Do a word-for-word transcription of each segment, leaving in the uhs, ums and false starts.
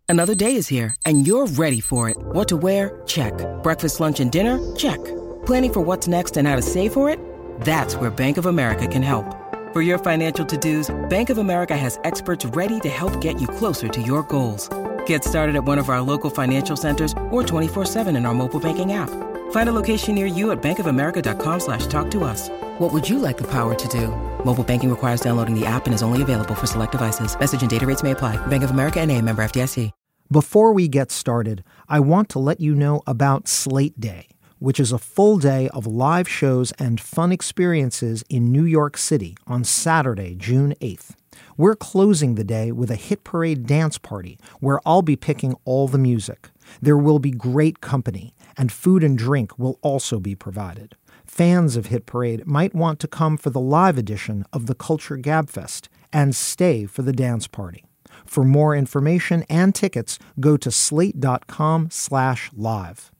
Another day is here, and you're ready for it. What to wear? Check. Breakfast, lunch, and dinner? Check. Planning for what's next and how to save for it? That's where Bank of America can help. For your financial to-dos, Bank of America has experts ready to help get you closer to your goals. Get started at one of our local financial centers or twenty-four seven in our mobile banking app. Find a location near you at bankofamerica.com slash talk to us. What would you like the power to do? Mobile banking requires downloading the app and is only available for select devices. Message and data rates may apply. Bank of America N A, member F D I C. Before we get started, I want to let you know about Slate Day, which is a full day of live shows and fun experiences in New York City on Saturday, June eighth. We're closing the day with a Hit Parade dance party where I'll be picking all the music. There will be great company, and food and drink will also be provided. Fans of Hit Parade might want to come for the live edition of the Culture Gabfest and stay for the dance party. For more information and tickets, go to slate.com slash live.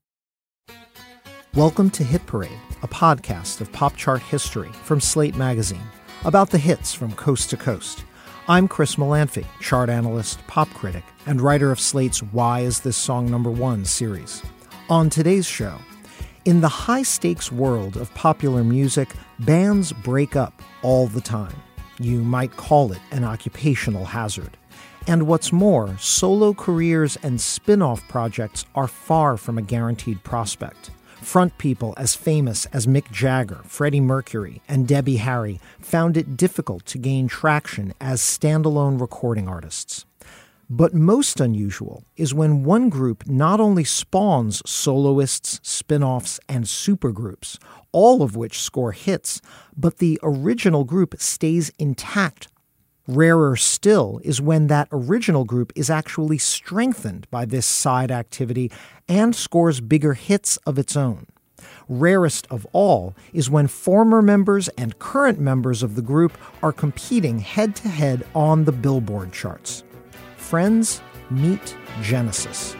Welcome to Hit Parade, a podcast of pop chart history from Slate Magazine, about the hits from coast to coast. I'm Chris Molanphy, chart analyst, pop critic, and writer of Slate's Why Is This Song Number One series. On today's show, in the high-stakes world of popular music, bands break up all the time. You might call it an occupational hazard. And what's more, solo careers and spin-off projects are far from a guaranteed prospect. Front people as famous as Mick Jagger, Freddie Mercury, and Debbie Harry found it difficult to gain traction as standalone recording artists. But most unusual is when one group not only spawns soloists, spin-offs, and supergroups, all of which score hits, but the original group stays intact. Rarer still is when that original group is actually strengthened by this side activity and scores bigger hits of its own. Rarest of all is when former members and current members of the group are competing head-to-head on the Billboard charts. Friends, meet Genesis.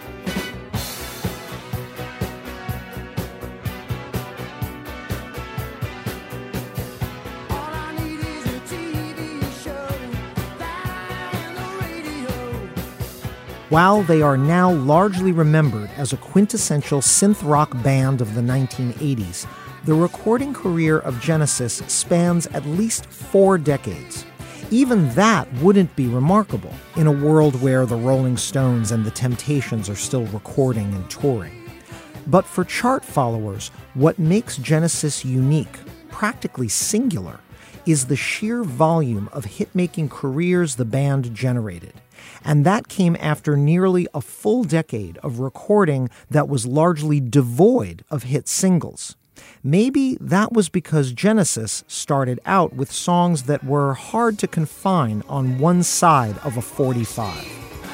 While they are now largely remembered as a quintessential synth rock band of the nineteen eighties, the recording career of Genesis spans at least four decades. Even that wouldn't be remarkable in a world where the Rolling Stones and the Temptations are still recording and touring. But for chart followers, what makes Genesis unique, practically singular, is the sheer volume of hit-making careers the band generated. And that came after nearly a full decade of recording that was largely devoid of hit singles. Maybe that was because Genesis started out with songs that were hard to confine on one side of a forty-five.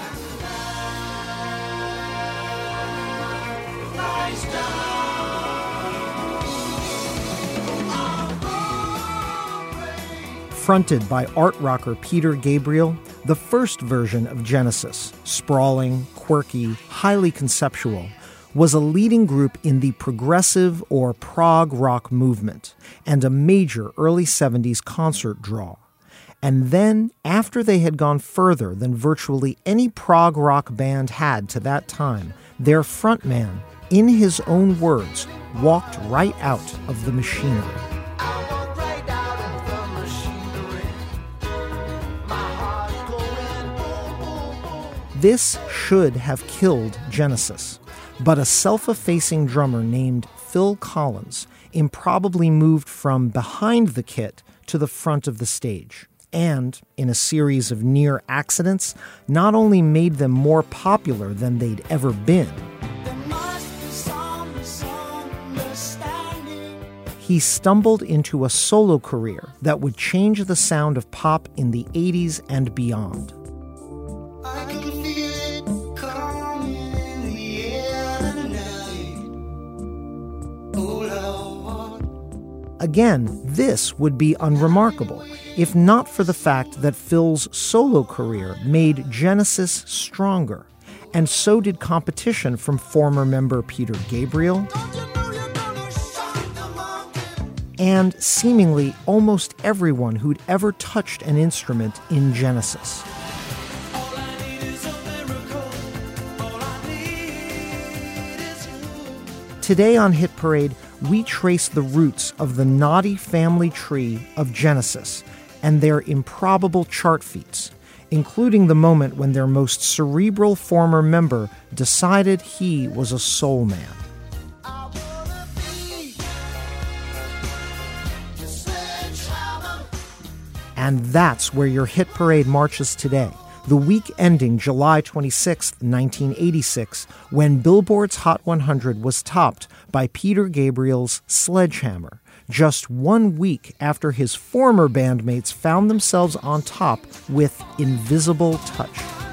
Fronted by art rocker Peter Gabriel, the first version of Genesis, sprawling, quirky, highly conceptual, was a leading group in the progressive or prog rock movement and a major early seventies concert draw. And then, after they had gone further than virtually any prog rock band had to that time, their frontman, in his own words, walked right out of the machinery. This should have killed Genesis, but a self-effacing drummer named Phil Collins improbably moved from behind the kit to the front of the stage, and, in a series of near accidents, not only made them more popular than they'd ever been, he stumbled into a solo career that would change the sound of pop in the eighties and beyond. Again, this would be unremarkable, if not for the fact that Phil's solo career made Genesis stronger, and so did competition from former member Peter Gabriel and seemingly almost everyone who'd ever touched an instrument in Genesis. Today on Hit Parade, we trace the roots of the naughty family tree of Genesis and their improbable chart feats, including the moment when their most cerebral former member decided he was a soul man. And that's where your Hit Parade marches today, the week ending July twenty-sixth, nineteen eighty-six, when Billboard's Hot one hundred was topped by Peter Gabriel's Sledgehammer, just one week after his former bandmates found themselves on top with Invisible Touch.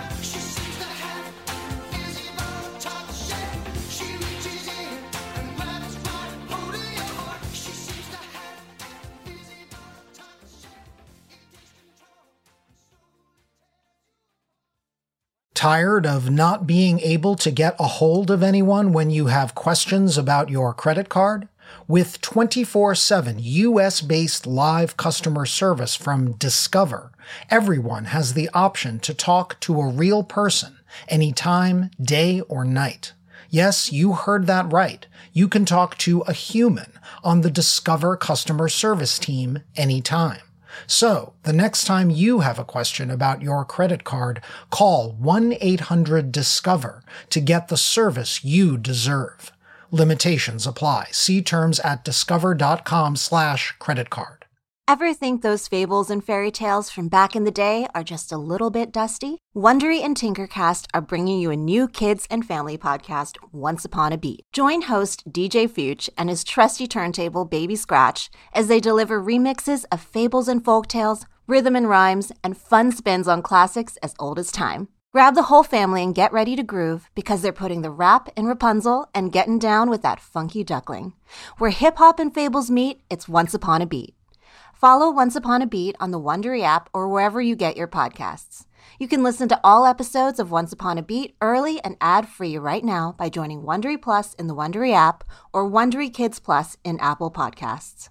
Tired of not being able to get a hold of anyone when you have questions about your credit card? With twenty-four seven U S-based live customer service from Discover, everyone has the option to talk to a real person anytime, day or night. Yes, you heard that right. You can talk to a human on the Discover customer service team anytime. So, the next time you have a question about your credit card, call one eight hundred discover to get the service you deserve. Limitations apply. See terms at discover.com slash credit card. Ever think those fables and fairy tales from back in the day are just a little bit dusty? Wondery and Tinkercast are bringing you a new kids and family podcast, Once Upon a Beat. Join host D J Fuchs and his trusty turntable Baby Scratch as they deliver remixes of fables and folktales, rhythm and rhymes, and fun spins on classics as old as time. Grab the whole family and get ready to groove because they're putting the rap in Rapunzel and getting down with that funky duckling. Where hip-hop and fables meet, it's Once Upon a Beat. Follow Once Upon a Beat on the Wondery app or wherever you get your podcasts. You can listen to all episodes of Once Upon a Beat early and ad-free right now by joining Wondery Plus in the Wondery app or Wondery Kids Plus in Apple Podcasts.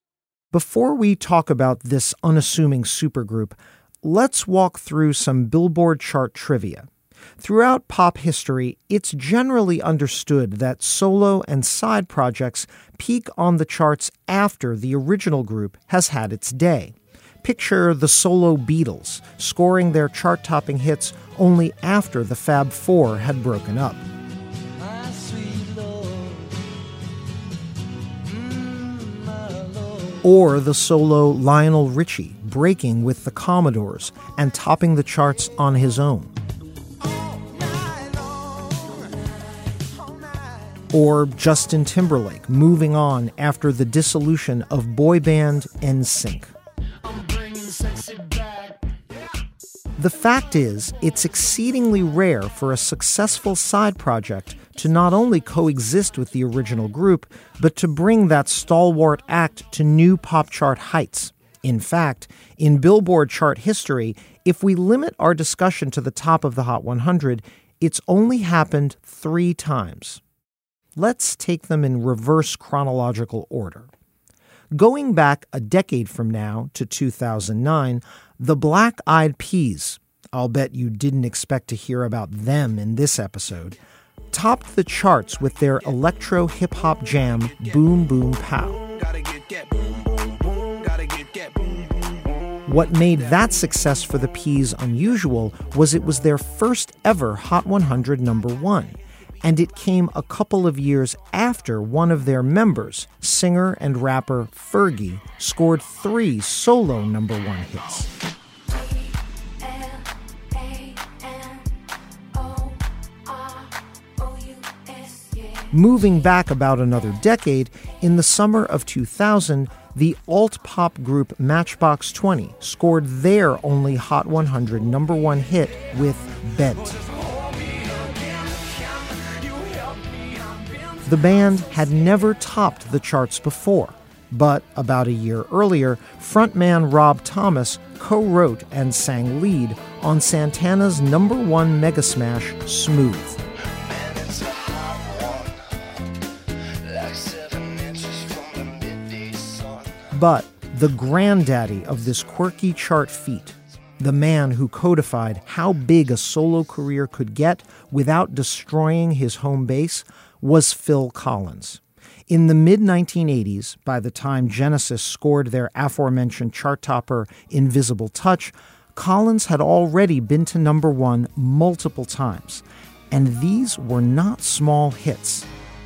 Before we talk about this unassuming supergroup, let's walk through some Billboard chart trivia. Throughout pop history, it's generally understood that solo and side projects peak on the charts after the original group has had its day. Picture the solo Beatles, scoring their chart-topping hits only after the Fab Four had broken up. Or the solo Lionel Richie, breaking with the Commodores and topping the charts on his own. Or Justin Timberlake moving on after the dissolution of boy band N Sync. The fact is, it's exceedingly rare for a successful side project to not only coexist with the original group, but to bring that stalwart act to new pop chart heights. In fact, in Billboard chart history, if we limit our discussion to the top of the Hot one hundred, it's only happened three times. Let's take them in reverse chronological order. Going back a decade from now to two thousand nine, the Black Eyed Peas, I'll bet you didn't expect to hear about them in this episode, topped the charts with their electro hip-hop jam Boom Boom Pow. What made that success for the Peas unusual was it was their first ever Hot one hundred number one. And it came a couple of years after one of their members, singer and rapper Fergie, scored three solo number one hits. Moving back about another decade, in the summer of two thousand, the alt-pop group Matchbox twenty scored their only Hot one hundred number one hit with Bent. The band had never topped the charts before, but about a year earlier, frontman Rob Thomas co-wrote and sang lead on Santana's number one mega smash, Smooth. But the granddaddy of this quirky chart feat, The man who codified how big a solo career could get without destroying his home base was Phil Collins. In the mid nineteen eighties, by the time Genesis scored their aforementioned chart topper Invisible Touch, Collins had already been to number one multiple times. And these were not small hits.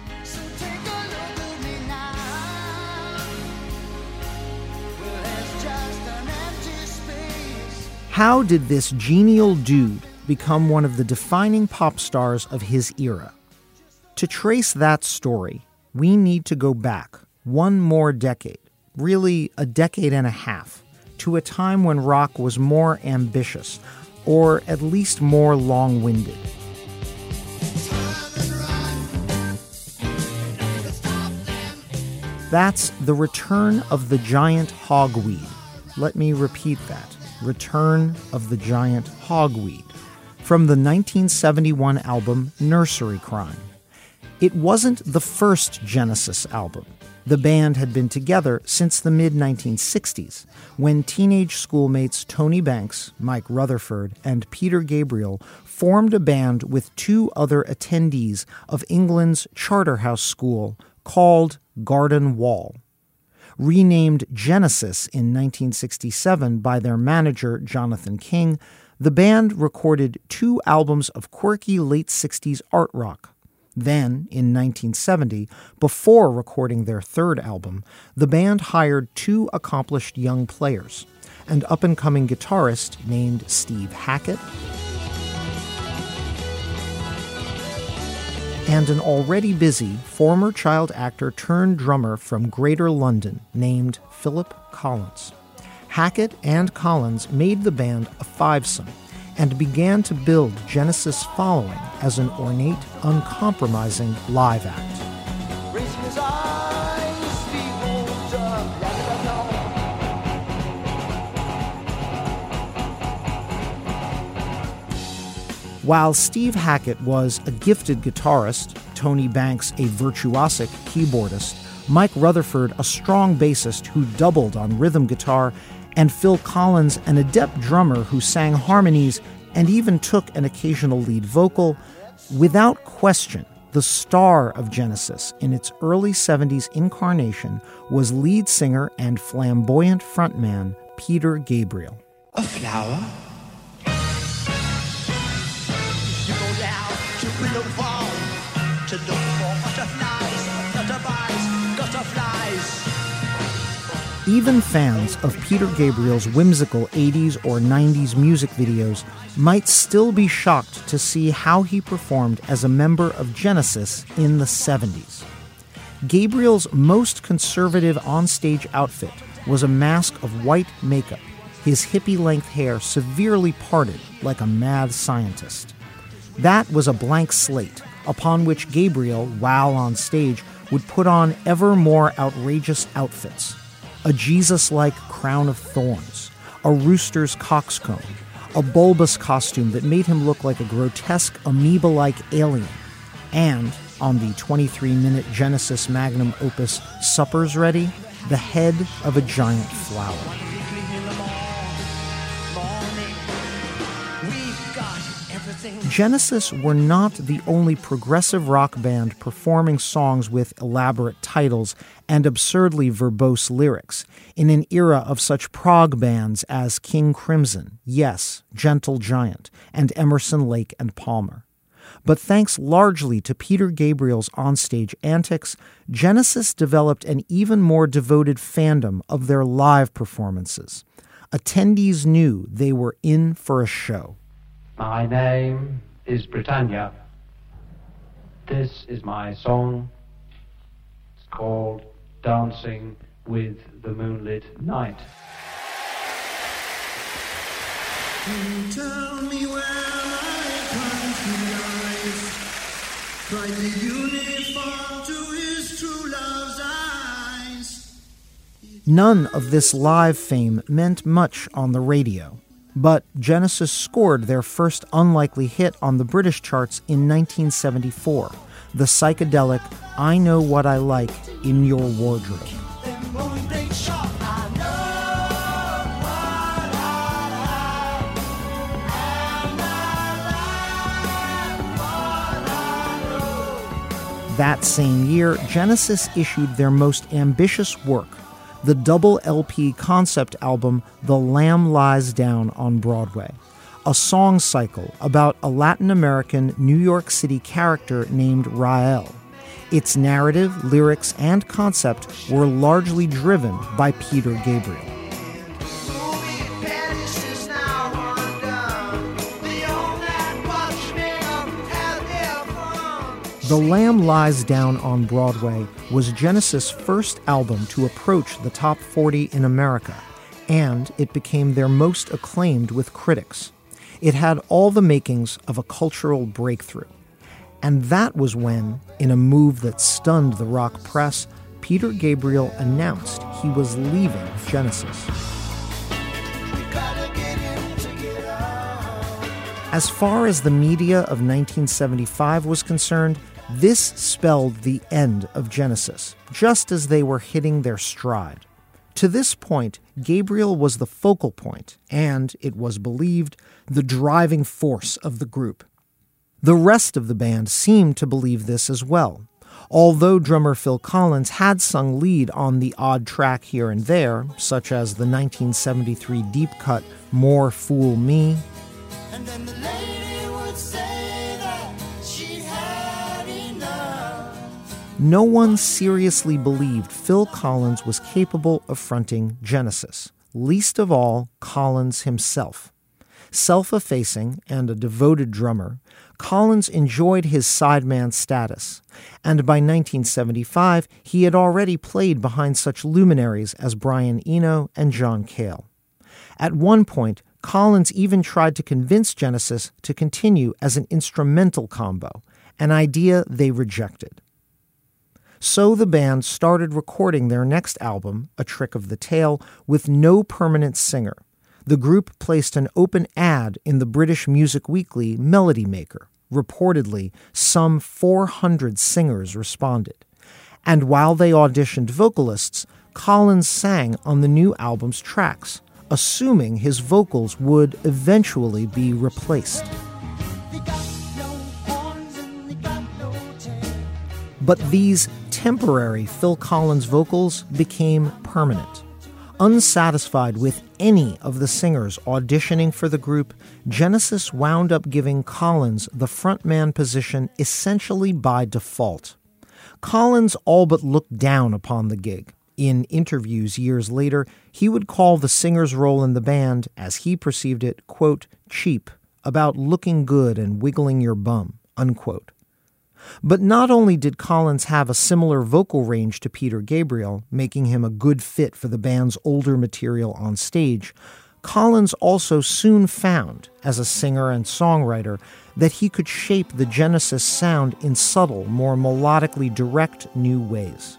How did this genial dude become one of the defining pop stars of his era? To trace that story, we need to go back one more decade, really a decade and a half, to a time when rock was more ambitious, or at least more long-winded. That's the return of the giant hogweed. Let me repeat that. Return of the Giant Hogweed, from the nineteen seventy-one album Nursery Crime. It wasn't the first Genesis album. The band had been together since the mid nineteen sixties, when teenage schoolmates Tony Banks, Mike Rutherford, and Peter Gabriel formed a band with two other attendees of England's Charterhouse School called Garden Wall. Renamed Genesis in nineteen sixty-seven by their manager Jonathan King, the band recorded two albums of quirky late sixties art rock. Then, in nineteen seventy, before recording their third album, the band hired two accomplished young players, an up-and-coming guitarist named Steve Hackett and an already busy former child actor turned drummer from Greater London named Philip Collins. Hackett and Collins made the band a fivesome and began to build Genesis' following as an ornate, uncompromising live act. While Steve Hackett was a gifted guitarist, Tony Banks a virtuosic keyboardist, Mike Rutherford a strong bassist who doubled on rhythm guitar, and Phil Collins an adept drummer who sang harmonies and even took an occasional lead vocal, without question, the star of Genesis in its early seventies incarnation was lead singer and flamboyant frontman Peter Gabriel. A flower? To look for butterflies, butterflies, butterflies. Even fans of Peter Gabriel's whimsical eighties or nineties music videos might still be shocked to see how he performed as a member of Genesis in the seventies. Gabriel's most conservative onstage outfit was a mask of white makeup, his hippie-length hair severely parted like a mad scientist. That was a blank slate upon which Gabriel, while on stage, would put on ever more outrageous outfits. A Jesus-like crown of thorns, a rooster's coxcomb, a bulbous costume that made him look like a grotesque amoeba-like alien, and, on the twenty-three minute Genesis magnum opus Supper's Ready, the head of a giant flower. Genesis were not the only progressive rock band performing songs with elaborate titles and absurdly verbose lyrics in an era of such prog bands as King Crimson, Yes, Gentle Giant, and Emerson, Lake and Palmer. But thanks largely to Peter Gabriel's onstage antics, Genesis developed an even more devoted fandom of their live performances. Attendees knew they were in for a show. My name is Britannia. This is my song. It's called Dancing with the Moonlit Night. You tell me where my country lies, cried the uniform to his true love's eyes. None of this live fame meant much on the radio. But Genesis scored their first unlikely hit on the British charts in nineteen seventy-four, the psychedelic I Know What I Like in Your Wardrobe. That same year, Genesis issued their most ambitious work, the double L P concept album The Lamb Lies Down on Broadway, a song cycle about a Latin American New York City character named Rael. Its narrative, lyrics, and concept were largely driven by Peter Gabriel. The Lamb Lies Down on Broadway was Genesis' first album to approach the top forty in America, and it became their most acclaimed with critics. It had all the makings of a cultural breakthrough. And that was when, in a move that stunned the rock press, Peter Gabriel announced he was leaving Genesis. As far as the media of nineteen seventy-five was concerned, this spelled the end of Genesis, just as they were hitting their stride. To this point, Gabriel was the focal point and, it was believed, the driving force of the group. The rest of the band seemed to believe this as well. Although drummer Phil Collins had sung lead on the odd track here and there, such as the nineteen seventy-three deep cut More Fool Me, and then the lady would say that she had enough. No one seriously believed Phil Collins was capable of fronting Genesis, least of all Collins himself. Self-effacing and a devoted drummer, Collins enjoyed his sideman status, and by nineteen seventy-five he had already played behind such luminaries as Brian Eno and John Cale. At one point, Collins even tried to convince Genesis to continue as an instrumental combo, an idea they rejected. So the band started recording their next album, A Trick of the Tail, with no permanent singer. The group placed an open ad in the British music weekly Melody Maker. Reportedly, some four hundred singers responded. And while they auditioned vocalists, Collins sang on the new album's tracks, assuming his vocals would eventually be replaced. But these temporary Phil Collins vocals became permanent. Unsatisfied with any of the singers auditioning for the group, Genesis wound up giving Collins the frontman position essentially by default. Collins all but looked down upon the gig. In interviews years later, he would call the singer's role in the band, as he perceived it, quote, cheap, about looking good and wiggling your bum, unquote. But not only did Collins have a similar vocal range to Peter Gabriel, making him a good fit for the band's older material on stage, Collins also soon found, as a singer and songwriter, that he could shape the Genesis sound in subtle, more melodically direct new ways.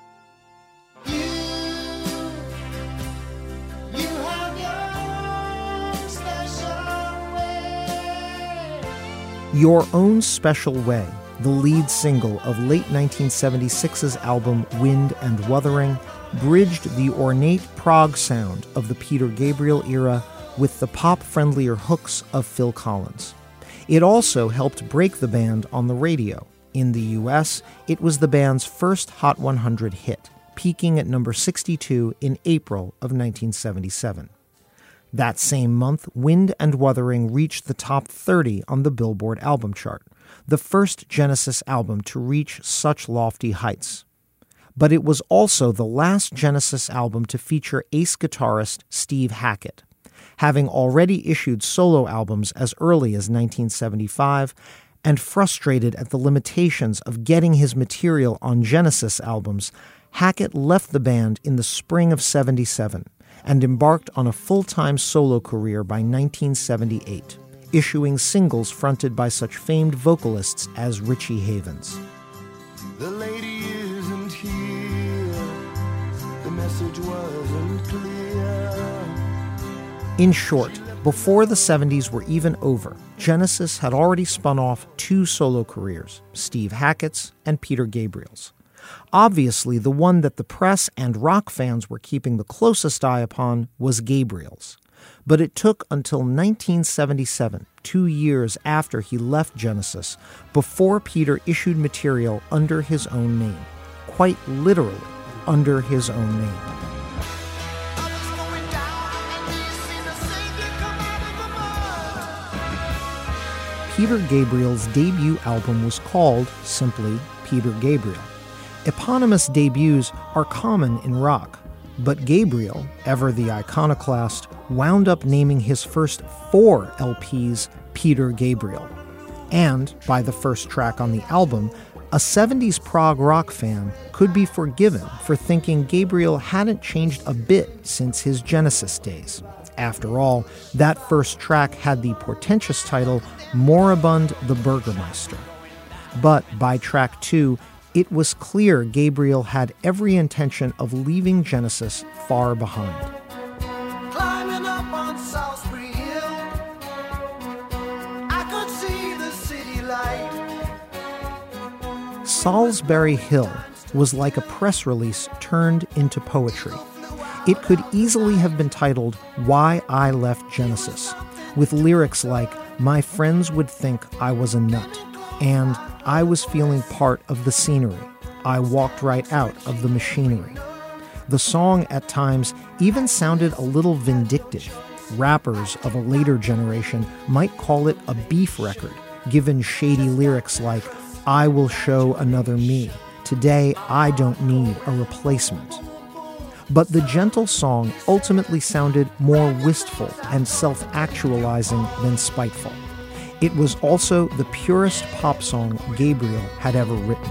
Your Own Special Way, the lead single of late nineteen seventy-six's album Wind and Wuthering, bridged the ornate prog sound of the Peter Gabriel era with the pop-friendlier hooks of Phil Collins. It also helped break the band on the radio. In the U S, it was the band's first Hot one hundred hit, peaking at number sixty-two in April of nineteen seventy-seven. That same month, Wind and Wuthering reached the top thirty on the Billboard album chart, the first Genesis album to reach such lofty heights. But it was also the last Genesis album to feature ace guitarist Steve Hackett. Having already issued solo albums as early as nineteen seventy-five, and frustrated at the limitations of getting his material on Genesis albums, Hackett left the band in the spring of seventy-seven and embarked on a full-time solo career by nineteen seventy-eight, issuing singles fronted by such famed vocalists as Richie Havens. The lady isn't here. The message wasn't clear. In short, before the seventies were even over, Genesis had already spun off two solo careers, Steve Hackett's and Peter Gabriel's. Obviously, the one that the press and rock fans were keeping the closest eye upon was Gabriel's. but it took until nineteen seventy-seven, two years after he left Genesis, before Peter issued material under his own name, quite literally under his own name. Peter Gabriel's debut album was called simply Peter Gabriel. Eponymous debuts are common in rock, but Gabriel, ever the iconoclast, wound up naming his first four L Ps Peter Gabriel. And by the first track on the album, a seventies prog rock fan could be forgiven for thinking Gabriel hadn't changed a bit since his Genesis days. After all, that first track had the portentous title Moribund the Burgermeister. But by track two, it was clear Gabriel had every intention of leaving Genesis far behind. Climbing up on Salisbury Hill, I could see the city light. Salisbury Hill was like a press release turned into poetry. It could easily have been titled Why I Left Genesis, with lyrics like, "My friends would think I was a nut," and "I was feeling part of the scenery. I walked right out of the machinery." The song at times even sounded a little vindictive. Rappers of a later generation might call it a beef record, given shady lyrics like, "I will show another me. Today I don't need a replacement." But the gentle song ultimately sounded more wistful and self-actualizing than spiteful. It was also the purest pop song Gabriel had ever written.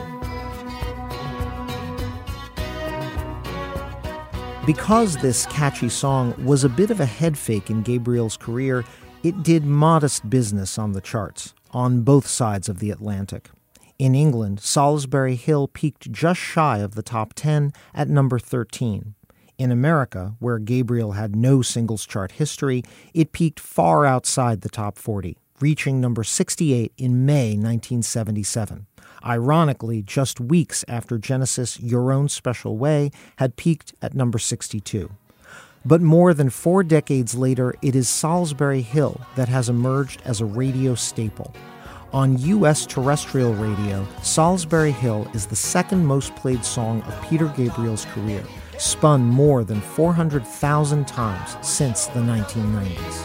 Because this catchy song was a bit of a head fake in Gabriel's career, it did modest business on the charts, on both sides of the Atlantic. In England, Salisbury Hill peaked just shy of the top ten at number thirteen. In America, where Gabriel had no singles chart history, it peaked far outside the top forty, reaching number sixty-eight in May nineteen seventy-seven. Ironically, just weeks after Genesis' Your Own Special Way had peaked at number sixty-two. But more than four decades later, it is Salisbury Hill that has emerged as a radio staple. On U S terrestrial radio, Salisbury Hill is the second most played song of Peter Gabriel's career, spun more than four hundred thousand times since the nineteen nineties.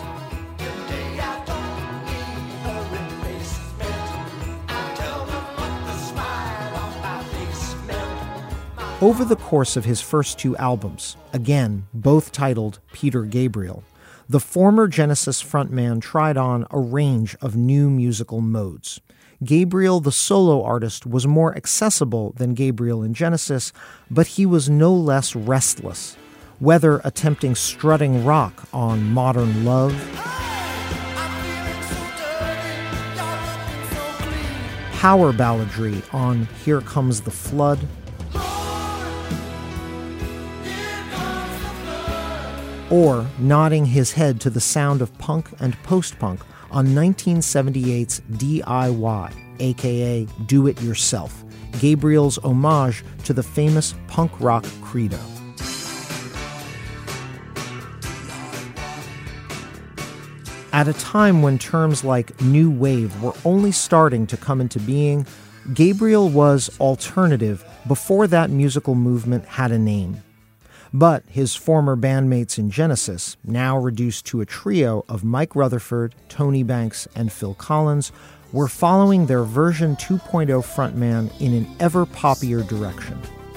Over the course of his first two albums, again, both titled Peter Gabriel, the former Genesis frontman tried on a range of new musical modes. Gabriel, the solo artist, was more accessible than Gabriel in Genesis, but he was no less restless, whether attempting strutting rock on Modern Love, power balladry on Here Comes the Flood, or nodding his head to the sound of punk and post-punk on nineteen seventy-eight's D I Y, aka Do It Yourself, Gabriel's homage to the famous punk rock credo. At a time when terms like new wave were only starting to come into being, Gabriel was alternative before that musical movement had a name. But his former bandmates in Genesis, now reduced to a trio of Mike Rutherford, Tony Banks, and Phil Collins, were following their version two point oh frontman in an ever poppier direction.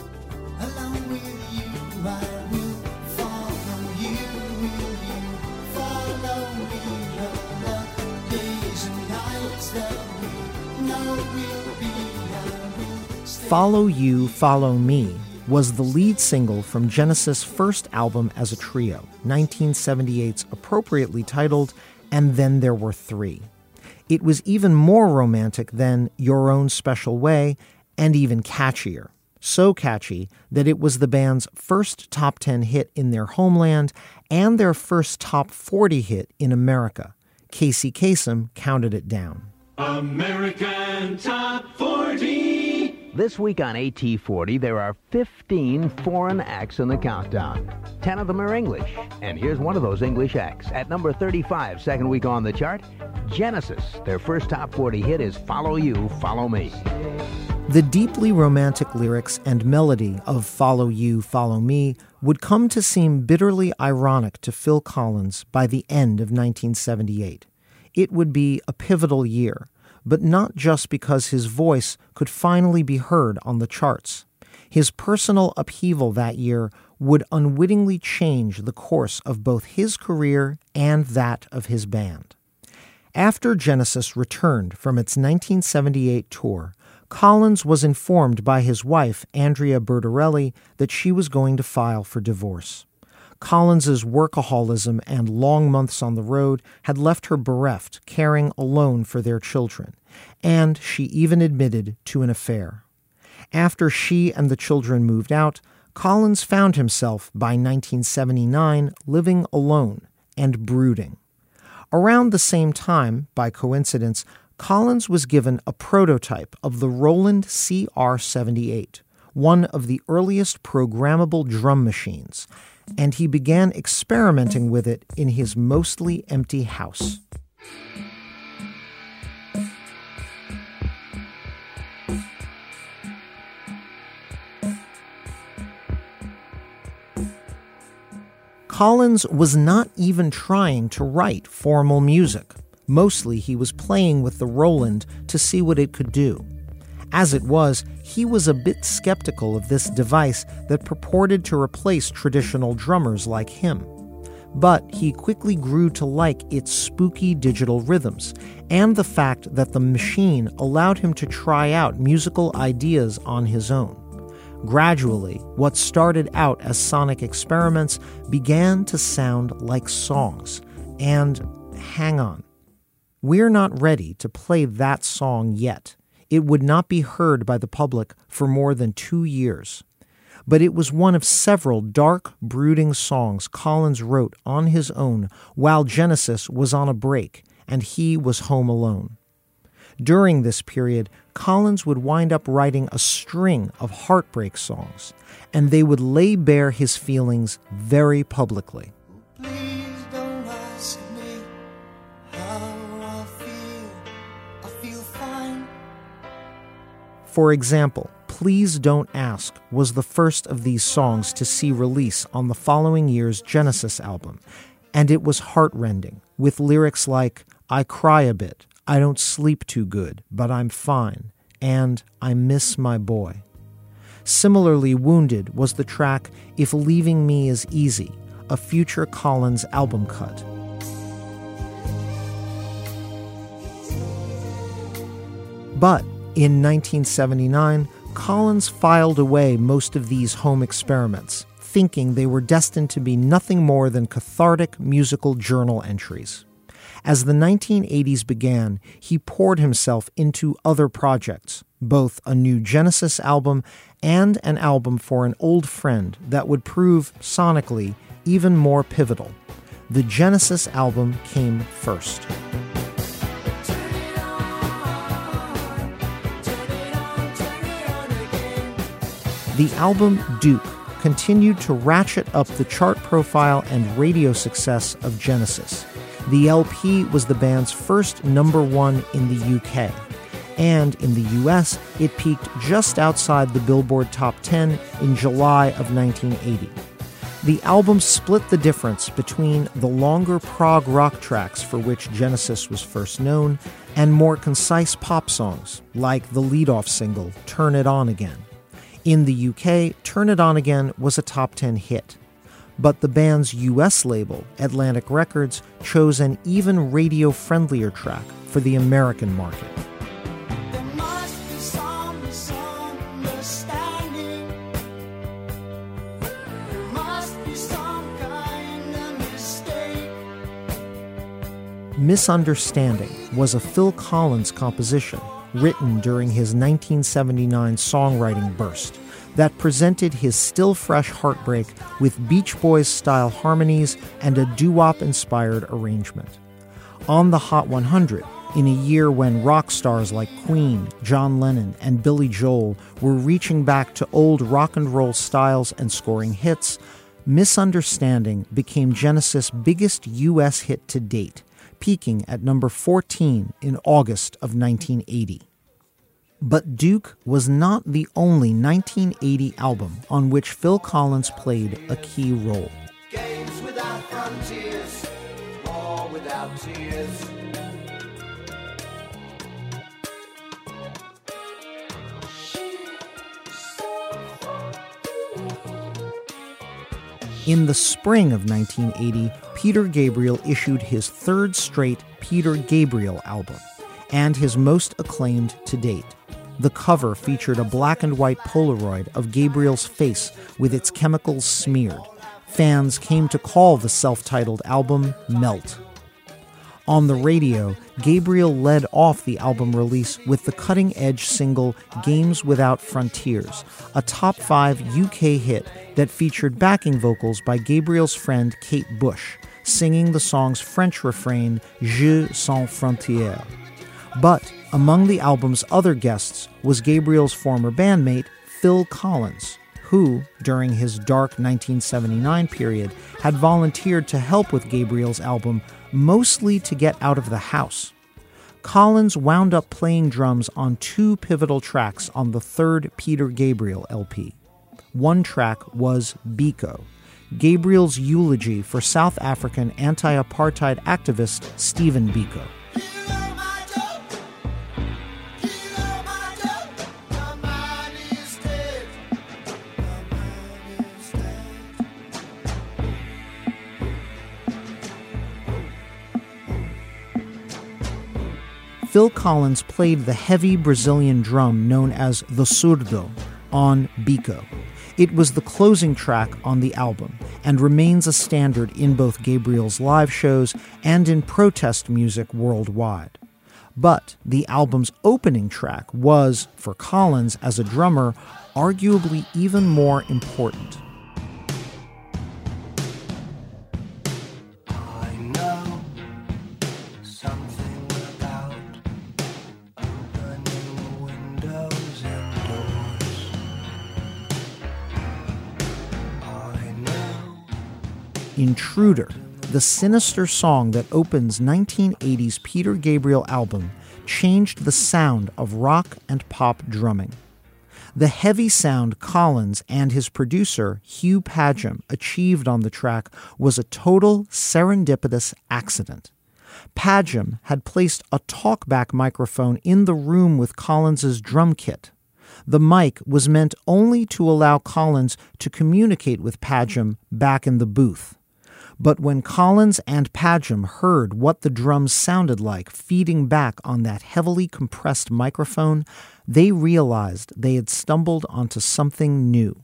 Follow You, Follow Me was the lead single from Genesis' first album as a trio, nineteen seventy-eight's appropriately titled And Then There Were Three. It was even more romantic than Your Own Special Way, and even catchier. So catchy that it was the band's first top ten hit in their homeland and their first top forty hit in America. Casey Kasem counted it down. American Top forty. This week on A T forty, there are fifteen foreign acts in the countdown. ten of them are English. And here's one of those English acts. At number thirty-five, second week on the chart, Genesis. Their first top forty hit is Follow You, Follow Me. The deeply romantic lyrics and melody of Follow You, Follow Me would come to seem bitterly ironic to Phil Collins by the end of nineteen seventy-eight. It would be a pivotal year, but not just because his voice could finally be heard on the charts. His personal upheaval that year would unwittingly change the course of both his career and that of his band. After Genesis returned from its nineteen seventy-eight tour, Collins was informed by his wife, Andrea Bertarelli, that she was going to file for divorce. Collins's workaholism and long months on the road had left her bereft, caring alone for their children, and she even admitted to an affair. After she and the children moved out, Collins found himself by nineteen seventy-nine living alone and brooding. Around the same time, by coincidence, Collins was given a prototype of the Roland C R seventy-eight, one of the earliest programmable drum machines, and he began experimenting with it in his mostly empty house. Collins was not even trying to write formal music. Mostly he was playing with the Roland to see what it could do. As it was, he was a bit skeptical of this device that purported to replace traditional drummers like him. But he quickly grew to like its spooky digital rhythms and the fact that the machine allowed him to try out musical ideas on his own. Gradually, what started out as sonic experiments began to sound like songs. And hang on. We're not ready to play that song yet. It would not be heard by the public for more than two years. But it was one of several dark, brooding songs Collins wrote on his own while Genesis was on a break and he was home alone. During this period, Collins would wind up writing a string of heartbreak songs, and they would lay bare his feelings very publicly. Please don't ask me how I feel. I feel fine. For example, Please Don't Ask was the first of these songs to see release on the following year's Genesis album, and it was heartrending, with lyrics like, I cry a bit, I don't sleep too good, but I'm fine, and I miss my boy. Similarly wounded was the track If Leaving Me Is Easy, a future Collins album cut. But in nineteen seventy-nine, Collins filed away most of these home experiments, thinking they were destined to be nothing more than cathartic musical journal entries. As the nineteen eighties began, he poured himself into other projects, both a new Genesis album and an album for an old friend that would prove, sonically, even more pivotal. The Genesis album came first. The album Duke continued to ratchet up the chart profile and radio success of Genesis. The L P was the band's first number one in the U K, and in the U S, it peaked just outside the Billboard Top ten in July of nineteen eighty. The album split the difference between the longer prog rock tracks for which Genesis was first known and more concise pop songs, like the lead-off single, Turn It On Again. In the U K, Turn It On Again was a top ten hit. But the band's U S label, Atlantic Records, chose an even radio-friendlier track for the American market. There must be some misunderstanding. There must be some kind of mistake. Misunderstanding was a Phil Collins composition written during his nineteen seventy-nine songwriting burst that presented his still-fresh heartbreak with Beach Boys-style harmonies and a doo-wop-inspired arrangement. On the Hot one hundred, in a year when rock stars like Queen, John Lennon, and Billy Joel were reaching back to old rock and roll styles and scoring hits, Misunderstanding became Genesis' biggest U S hit to date, peaking at number fourteen in August of nineteen eighty. But Duke was not the only nineteen eighty album on which Phil Collins played a key role. Games without frontiers, war without tears. In the spring of nineteen eighty, Peter Gabriel issued his third straight Peter Gabriel album, and his most acclaimed to date. The cover featured a black and white Polaroid of Gabriel's face with its chemicals smeared. Fans came to call the self-titled album Melt. On the radio, Gabriel led off the album release with the cutting-edge single Games Without Frontiers, a top five U K hit that featured backing vocals by Gabriel's friend Kate Bush, singing the song's French refrain, Jeux sans frontières. But among the album's other guests was Gabriel's former bandmate, Phil Collins, who, during his dark nineteen seventy-nine period, had volunteered to help with Gabriel's album, mostly to get out of the house. Collins wound up playing drums on two pivotal tracks on the third Peter Gabriel L P. One track was Biko, Gabriel's eulogy for South African anti-apartheid activist Stephen Biko. Phil Collins played the heavy Brazilian drum known as the surdo on Biko. It was the closing track on the album and remains a standard in both Gabriel's live shows and in protest music worldwide. But the album's opening track was, for Collins as a drummer, arguably even more important. Intruder, the sinister song that opens nineteen eighties Peter Gabriel album, changed the sound of rock and pop drumming. The heavy sound Collins and his producer, Hugh Padgham, achieved on the track was a total serendipitous accident. Padgham had placed a talkback microphone in the room with Collins's drum kit. The mic was meant only to allow Collins to communicate with Padgham back in the booth. But when Collins and Padgham heard what the drums sounded like feeding back on that heavily compressed microphone, they realized they had stumbled onto something new.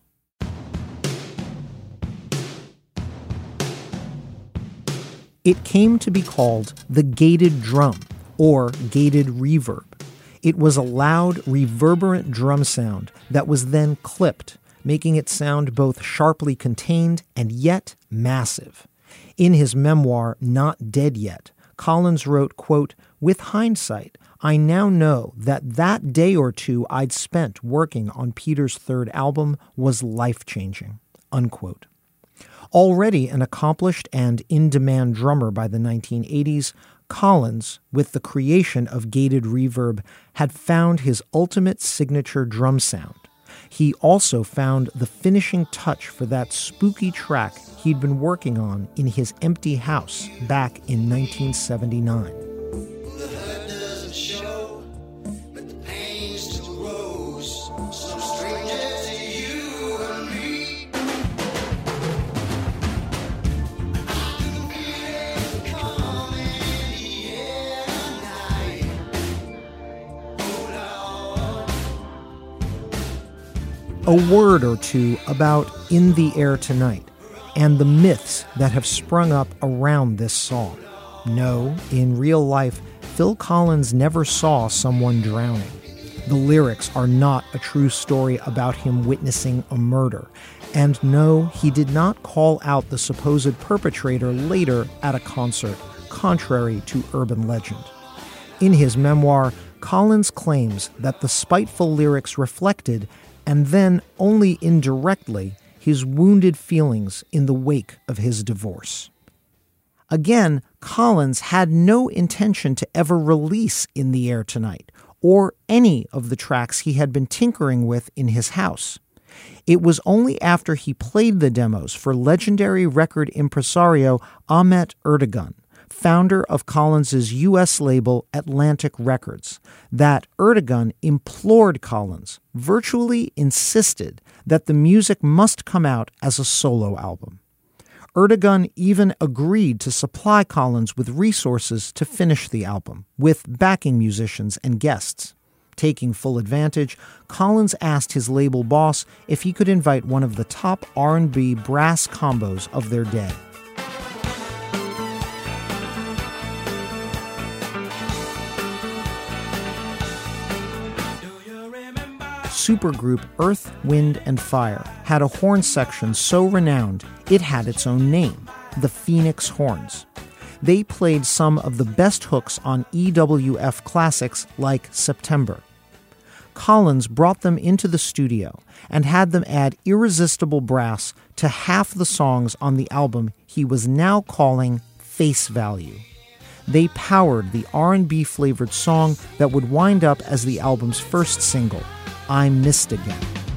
It came to be called the gated drum, or gated reverb. It was a loud, reverberant drum sound that was then clipped, making it sound both sharply contained and yet massive. In his memoir, Not Dead Yet, Collins wrote, quote, "With hindsight, I now know that that day or two I'd spent working on Peter's third album was life-changing," unquote. Already an accomplished and in-demand drummer by the nineteen eighties, Collins, with the creation of gated reverb, had found his ultimate signature drum sound. He also found the finishing touch for that spooky track he'd been working on in his empty house back in nineteen seventy-nine. The hurt doesn't show, but the pain still grows. Some stranger to you and me. I can feel it coming in the air tonight. Oh Lord. A word or two about In the Air Tonight and the myths that have sprung up around this song. No, in real life, Phil Collins never saw someone drowning. The lyrics are not a true story about him witnessing a murder. And no, he did not call out the supposed perpetrator later at a concert, contrary to urban legend. In his memoir, Collins claims that the spiteful lyrics reflected, and then only indirectly, his wounded feelings in the wake of his divorce. Again, Collins had no intention to ever release In the Air Tonight or any of the tracks he had been tinkering with in his house. It was only after he played the demos for legendary record impresario Ahmet Ertegun, founder of Collins's U S label Atlantic Records, that Ertegun implored Collins, virtually insisted that the music must come out as a solo album. Ertegun even agreed to supply Collins with resources to finish the album, with backing musicians and guests. Taking full advantage, Collins asked his label boss if he could invite one of the top R and B brass combos of their day. Supergroup Earth, Wind and Fire had a horn section so renowned it had its own name, the Phoenix Horns. They played some of the best hooks on E W F classics like September. Collins brought them into the studio and had them add irresistible brass to half the songs on the album he was now calling Face Value. They powered the R and B flavored song that would wind up as the album's first single, I Missed Again.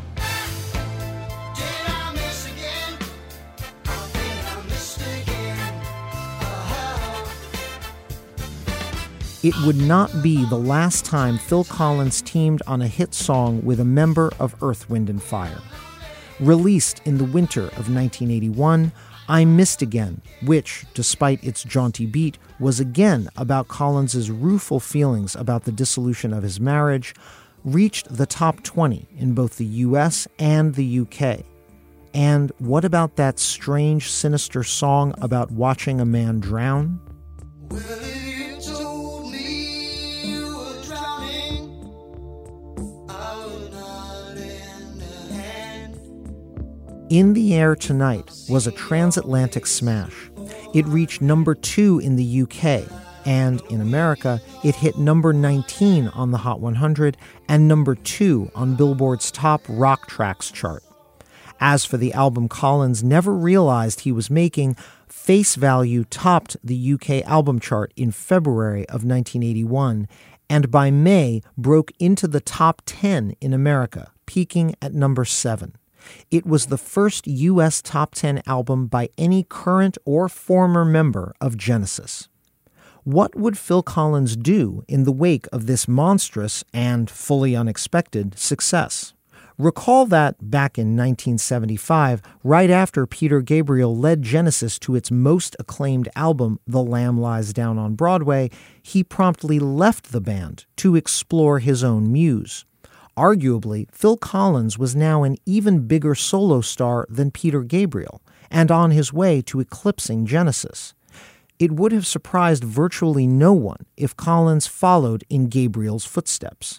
It would not be the last time Phil Collins teamed on a hit song with a member of Earth, Wind and Fire. Released in the winter of nineteen eighty-one, I Missed Again, which, despite its jaunty beat, was again about Collins's rueful feelings about the dissolution of his marriage, reached the top twenty in both the U S and the U K. And what about that strange, sinister song about watching a man drown? Well, you told me you were drowning, I will not lend a hand. In the Air Tonight was a transatlantic smash. It reached number two in the U K, and in America, it hit number nineteen on the Hot one hundred and number two on Billboard's top rock tracks chart. As for the album Collins never realized he was making, Face Value topped the U K album chart in February of nineteen eighty-one, and by May broke into the top ten in America, peaking at number seven. It was the first U S top ten album by any current or former member of Genesis. What would Phil Collins do in the wake of this monstrous and fully unexpected success? Recall that back in nineteen seventy-five, right after Peter Gabriel led Genesis to its most acclaimed album, The Lamb Lies Down on Broadway, he promptly left the band to explore his own muse. Arguably, Phil Collins was now an even bigger solo star than Peter Gabriel, and on his way to eclipsing Genesis. It would have surprised virtually no one if Collins followed in Gabriel's footsteps.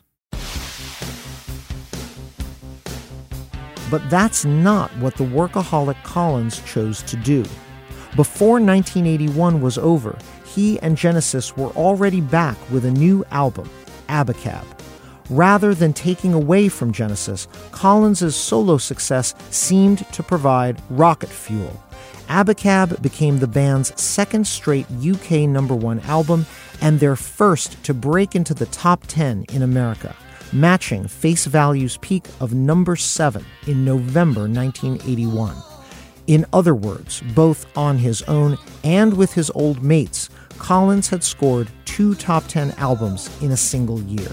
But that's not what the workaholic Collins chose to do. Before nineteen eighty-one was over, he and Genesis were already back with a new album, Abacab. Rather than taking away from Genesis, Collins's solo success seemed to provide rocket fuel. Abacab became the band's second straight U K number one album and their first to break into the top ten in America, matching Face Value's peak of number seven in November nineteen eighty-one. In other words, both on his own and with his old mates, Collins had scored two top ten albums in a single year.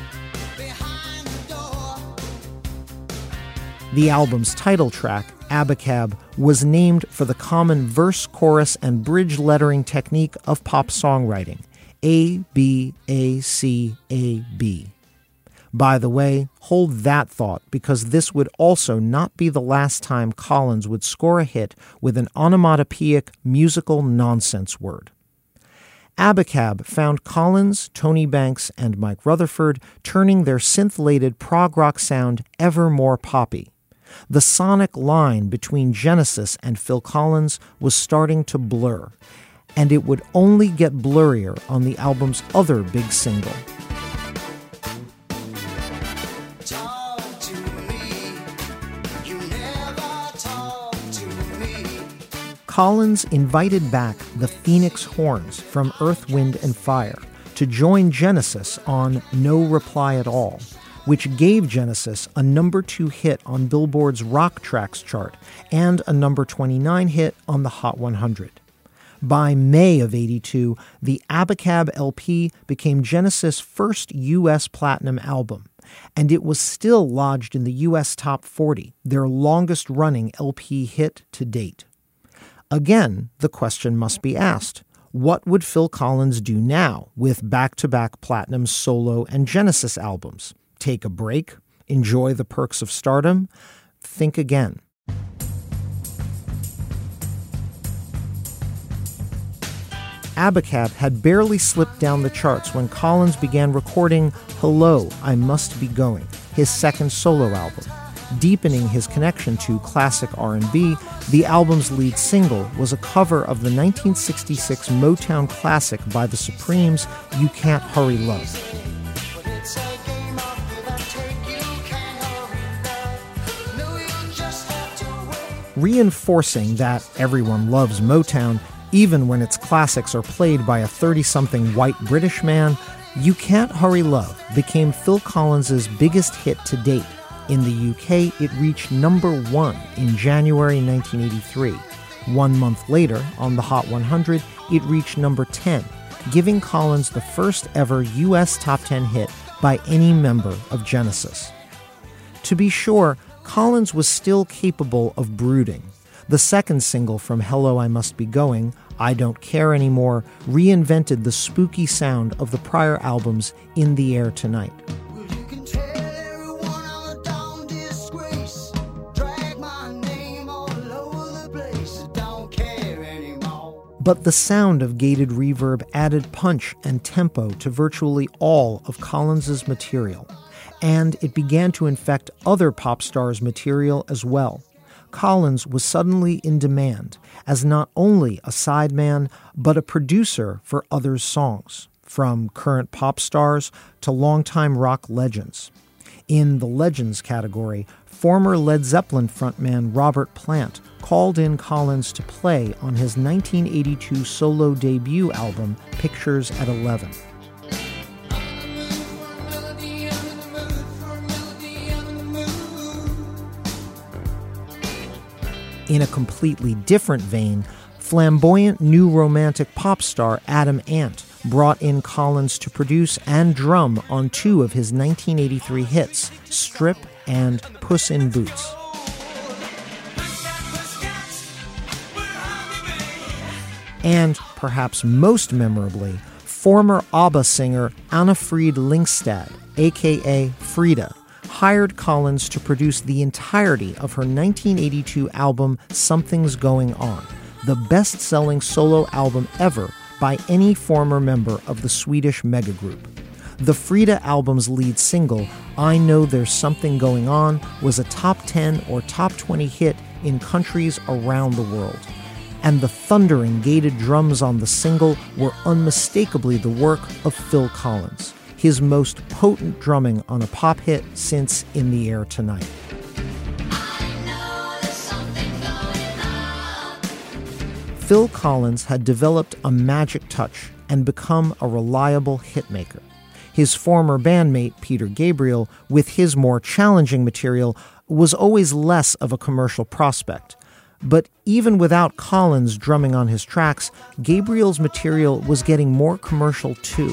The album's title track, Abacab, was named for the common verse, chorus, and bridge lettering technique of pop songwriting, A, B, A, C, A, B. By the way, hold that thought, because this would also not be the last time Collins would score a hit with an onomatopoeic musical nonsense word. Abacab found Collins, Tony Banks, and Mike Rutherford turning their synth-laden prog rock sound ever more poppy. The sonic line between Genesis and Phil Collins was starting to blur, and it would only get blurrier on the album's other big single. Talk to me. You never talk to me. Collins invited back the Phoenix Horns from Earth, Wind and Fire to join Genesis on No Reply at All, which gave Genesis a number two hit on Billboard's Rock Tracks chart and a number twenty-nine hit on the Hot one hundred. By May of eighty-two, the Abacab L P became Genesis' first U S platinum album, and it was still lodged in the U S Top forty, their longest-running L P hit to date. Again, the question must be asked. What would Phil Collins do now with back-to-back platinum solo and Genesis albums? Take a break? Enjoy the perks of stardom? Think again. Abacab had barely slipped down the charts when Collins began recording Hello, I Must Be Going, his second solo album. Deepening his connection to classic R and B, the album's lead single was a cover of the nineteen sixty-six Motown classic by the Supremes, You Can't Hurry Love. Reinforcing that everyone loves Motown, even when its classics are played by a thirty-something white British man, You Can't Hurry Love became Phil Collins' biggest hit to date. In the U K, it reached number one in January nineteen eighty-three. One month later, on the Hot one hundred, it reached number ten, giving Collins the first ever U S top ten hit by any member of Genesis. To be sure, Collins was still capable of brooding. The second single from Hello, I Must Be Going, I Don't Care Anymore, reinvented the spooky sound of the prior albums In the Air Tonight. But the sound of gated reverb added punch and tempo to virtually all of Collins's material, and it began to infect other pop stars' material as well. Collins was suddenly in demand as not only a sideman, but a producer for others' songs, from current pop stars to longtime rock legends. In the Legends category, former Led Zeppelin frontman Robert Plant called in Collins to play on his nineteen eighty-two solo debut album, Pictures at eleven. In a completely different vein, flamboyant new romantic pop star Adam Ant brought in Collins to produce and drum on two of his nineteen eighty-three hits, Strip and Puss in Boots. And, perhaps most memorably, former ABBA singer Anna-Fried Lyngstad, aka Frida, hired Collins to produce the entirety of her nineteen eighty-two album Something's Going On, the best-selling solo album ever by any former member of the Swedish megagroup. The Frida album's lead single, I Know There's Something Going On, was a top ten or top twenty hit in countries around the world. And the thundering gated drums on the single were unmistakably the work of Phil Collins, his most potent drumming on a pop hit since In the Air Tonight. Phil Collins had developed a magic touch and become a reliable hitmaker. His former bandmate, Peter Gabriel, with his more challenging material, was always less of a commercial prospect. But even without Collins drumming on his tracks, Gabriel's material was getting more commercial too.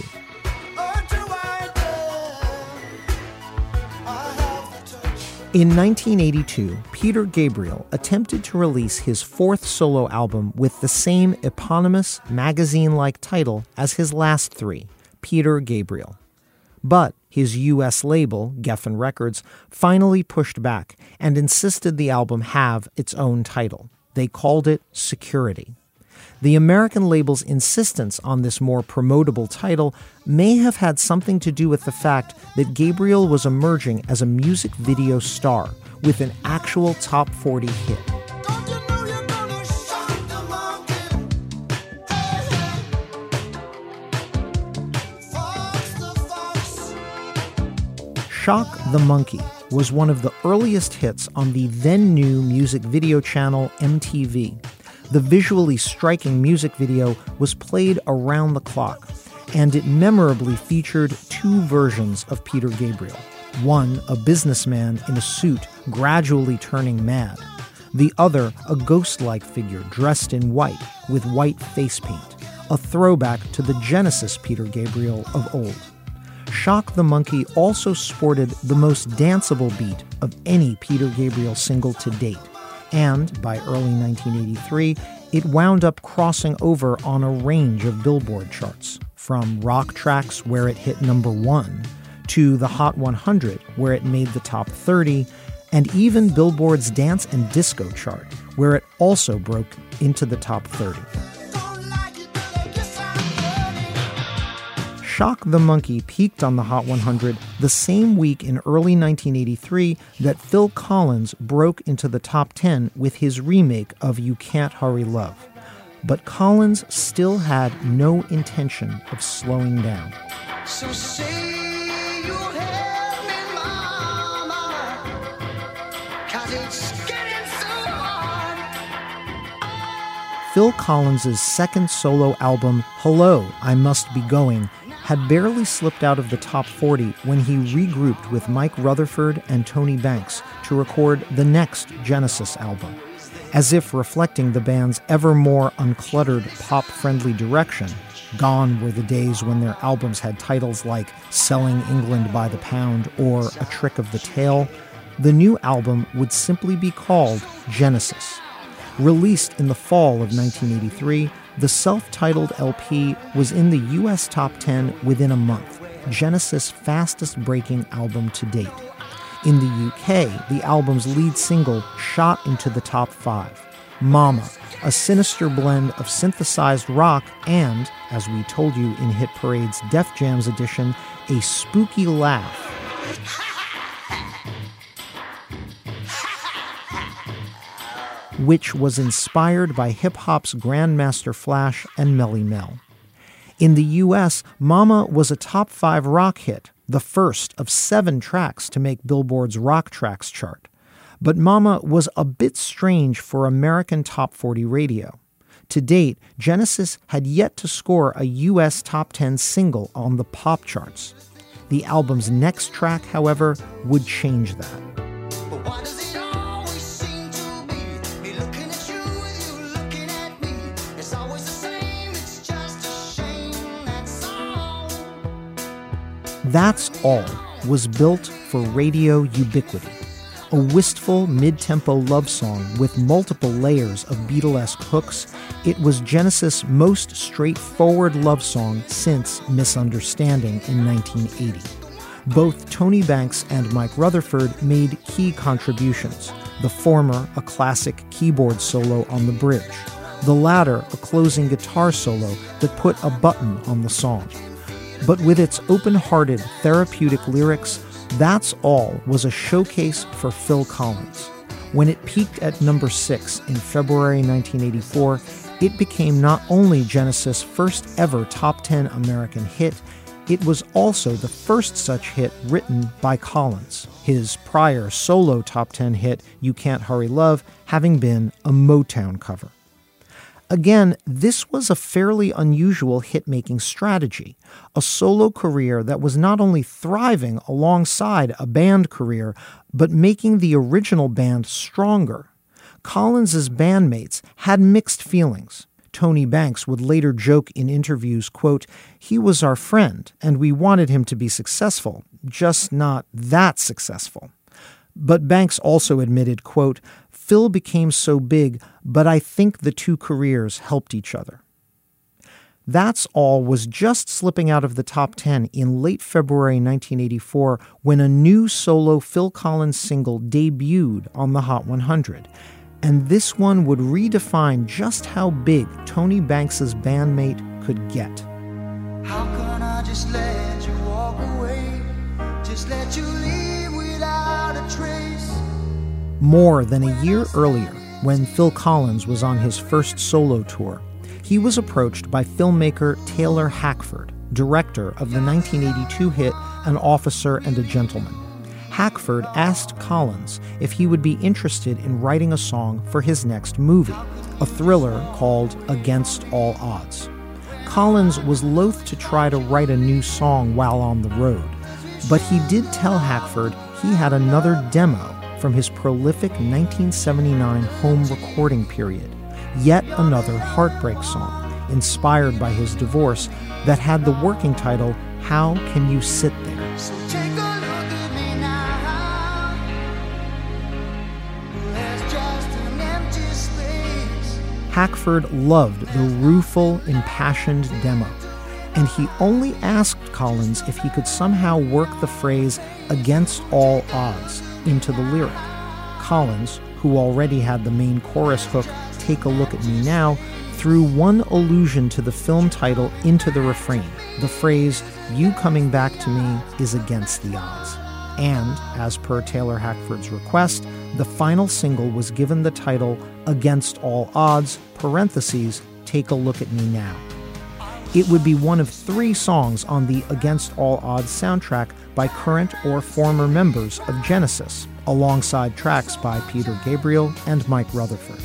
In nineteen eighty-two, Peter Gabriel attempted to release his fourth solo album with the same eponymous, magazine-like title as his last three, Peter Gabriel. But his U S label, Geffen Records, finally pushed back and insisted the album have its own title. They called it Security. The American label's insistence on this more promotable title may have had something to do with the fact that Gabriel was emerging as a music video star with an actual top forty hit. Don't you know you're gonna shock the monkey? Hey, Shock the Monkey was one of the earliest hits on the then-new music video channel M T V. The visually striking music video was played around the clock, and it memorably featured two versions of Peter Gabriel. One, a businessman in a suit gradually turning mad. The other, a ghost-like figure dressed in white with white face paint, a throwback to the Genesis Peter Gabriel of old. Shock the Monkey also sported the most danceable beat of any Peter Gabriel single to date, and by early nineteen eighty-three, it wound up crossing over on a range of Billboard charts, from rock tracks where it hit number one, to the Hot one hundred where it made the top thirty, and even Billboard's Dance and Disco chart, where it also broke into the top thirty. Shock the Monkey peaked on the Hot one hundred the same week in early nineteen eighty-three that Phil Collins broke into the top ten with his remake of You Can't Hurry Love. But Collins still had no intention of slowing down. So say you'll help me, mama, 'cause it's getting so hard. Phil Collins' second solo album, Hello, I Must Be Going, had barely slipped out of the top forty when he regrouped with Mike Rutherford and Tony Banks to record the next Genesis album. As if reflecting the band's ever more uncluttered, pop-friendly direction, gone were the days when their albums had titles like Selling England by the Pound or A Trick of the Tail. The new album would simply be called Genesis. Released in the fall of nineteen eighty-three, the self-titled L P was in the U S top ten within a month, Genesis' fastest-breaking album to date. In the U K, the album's lead single shot into the top five. Mama, a sinister blend of synthesized rock and, as we told you in Hit Parade's Def Jams edition, a spooky laugh. Which was inspired by hip-hop's Grandmaster Flash and Melly Mel. In the U S, Mama was a top five rock hit, the first of seven tracks to make Billboard's Rock Tracks chart. But Mama was a bit strange for American top forty radio. To date, Genesis had yet to score a U S top ten single on the pop charts. The album's next track, however, would change that. But why does it always seem to be me looking at you and you looking at me? It's always the same, it's just a shame, that's all. That's All was built for radio ubiquity. A wistful mid-tempo love song with multiple layers of Beatlesque hooks, it was Genesis' most straightforward love song since Misunderstanding in nineteen eighty. Both Tony Banks and Mike Rutherford made key contributions, the former a classic keyboard solo on the bridge, the latter a closing guitar solo that put a button on the song. But with its open-hearted, therapeutic lyrics, That's All was a showcase for Phil Collins. When it peaked at number six in February nineteen eighty-four, it became not only Genesis' first ever top ten American hit, it was also the first such hit written by Collins, his prior solo top ten hit, You Can't Hurry Love, having been a Motown cover. Again, this was a fairly unusual hit-making strategy, a solo career that was not only thriving alongside a band career, but making the original band stronger. Collins's bandmates had mixed feelings. Tony Banks would later joke in interviews, quote, "He was our friend, and we wanted him to be successful, just not that successful." But Banks also admitted, quote, "Phil became so big, but I think the two careers helped each other." That's All was just slipping out of the top ten in late February nineteen eighty-four when a new solo Phil Collins single debuted on the Hot one hundred. And this one would redefine just how big Tony Banks's bandmate could get. How can I just let you walk away? Just let you leave without a trace. More than a year earlier, when Phil Collins was on his first solo tour, he was approached by filmmaker Taylor Hackford, director of the nineteen eighty-two hit An Officer and a Gentleman. Hackford asked Collins if he would be interested in writing a song for his next movie, a thriller called Against All Odds. Collins was loath to try to write a new song while on the road, but he did tell Hackford he had another demo from his prolific nineteen seventy-nine home recording period, yet another heartbreak song inspired by his divorce that had the working title, How Can You Sit There? So take a look at me now. There's just an empty space. Hackford loved the rueful, impassioned demo, and he only asked Collins if he could somehow work the phrase "against all odds" into the lyric. Collins, who already had the main chorus hook, "Take a Look at Me Now," threw one allusion to the film title into the refrain. The phrase, "You coming back to me is against the odds." And, as per Taylor Hackford's request, the final single was given the title "Against All Odds," parentheses, "Take a Look at Me Now." It would be one of three songs on the Against All Odds soundtrack by current or former members of Genesis, alongside tracks by Peter Gabriel and Mike Rutherford.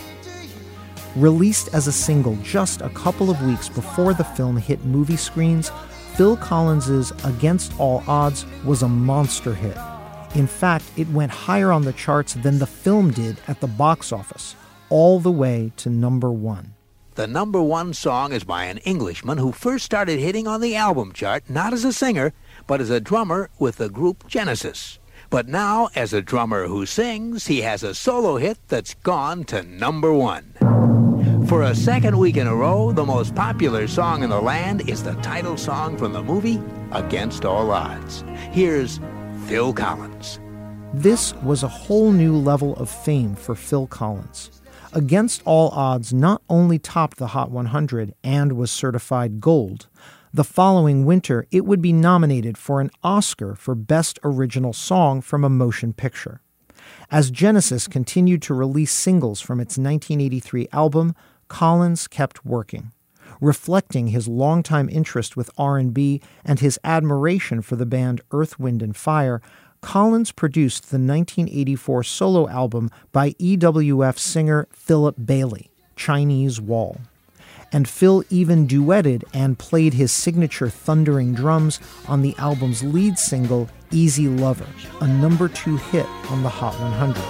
Released as a single just a couple of weeks before the film hit movie screens, Phil Collins's Against All Odds was a monster hit. In fact, it went higher on the charts than the film did at the box office, all the way to number one. The number one song is by an Englishman who first started hitting on the album chart, not as a singer, but as a drummer with the group Genesis. But now, as a drummer who sings, he has a solo hit that's gone to number one. For a second week in a row, the most popular song in the land is the title song from the movie Against All Odds. Here's Phil Collins. This was a whole new level of fame for Phil Collins. Against All Odds not only topped the Hot one hundred and was certified gold, the following winter it would be nominated for an Oscar for Best Original Song from a Motion Picture. As Genesis continued to release singles from its nineteen eighty-three album, Collins kept working. Reflecting his longtime interest with R and B and his admiration for the band Earth, Wind and Fire, Collins produced the nineteen eighty-four solo album by E W F singer Philip Bailey, Chinese Wall. And Phil even duetted and played his signature thundering drums on the album's lead single, Easy Lover, a number two hit on the Hot one hundred.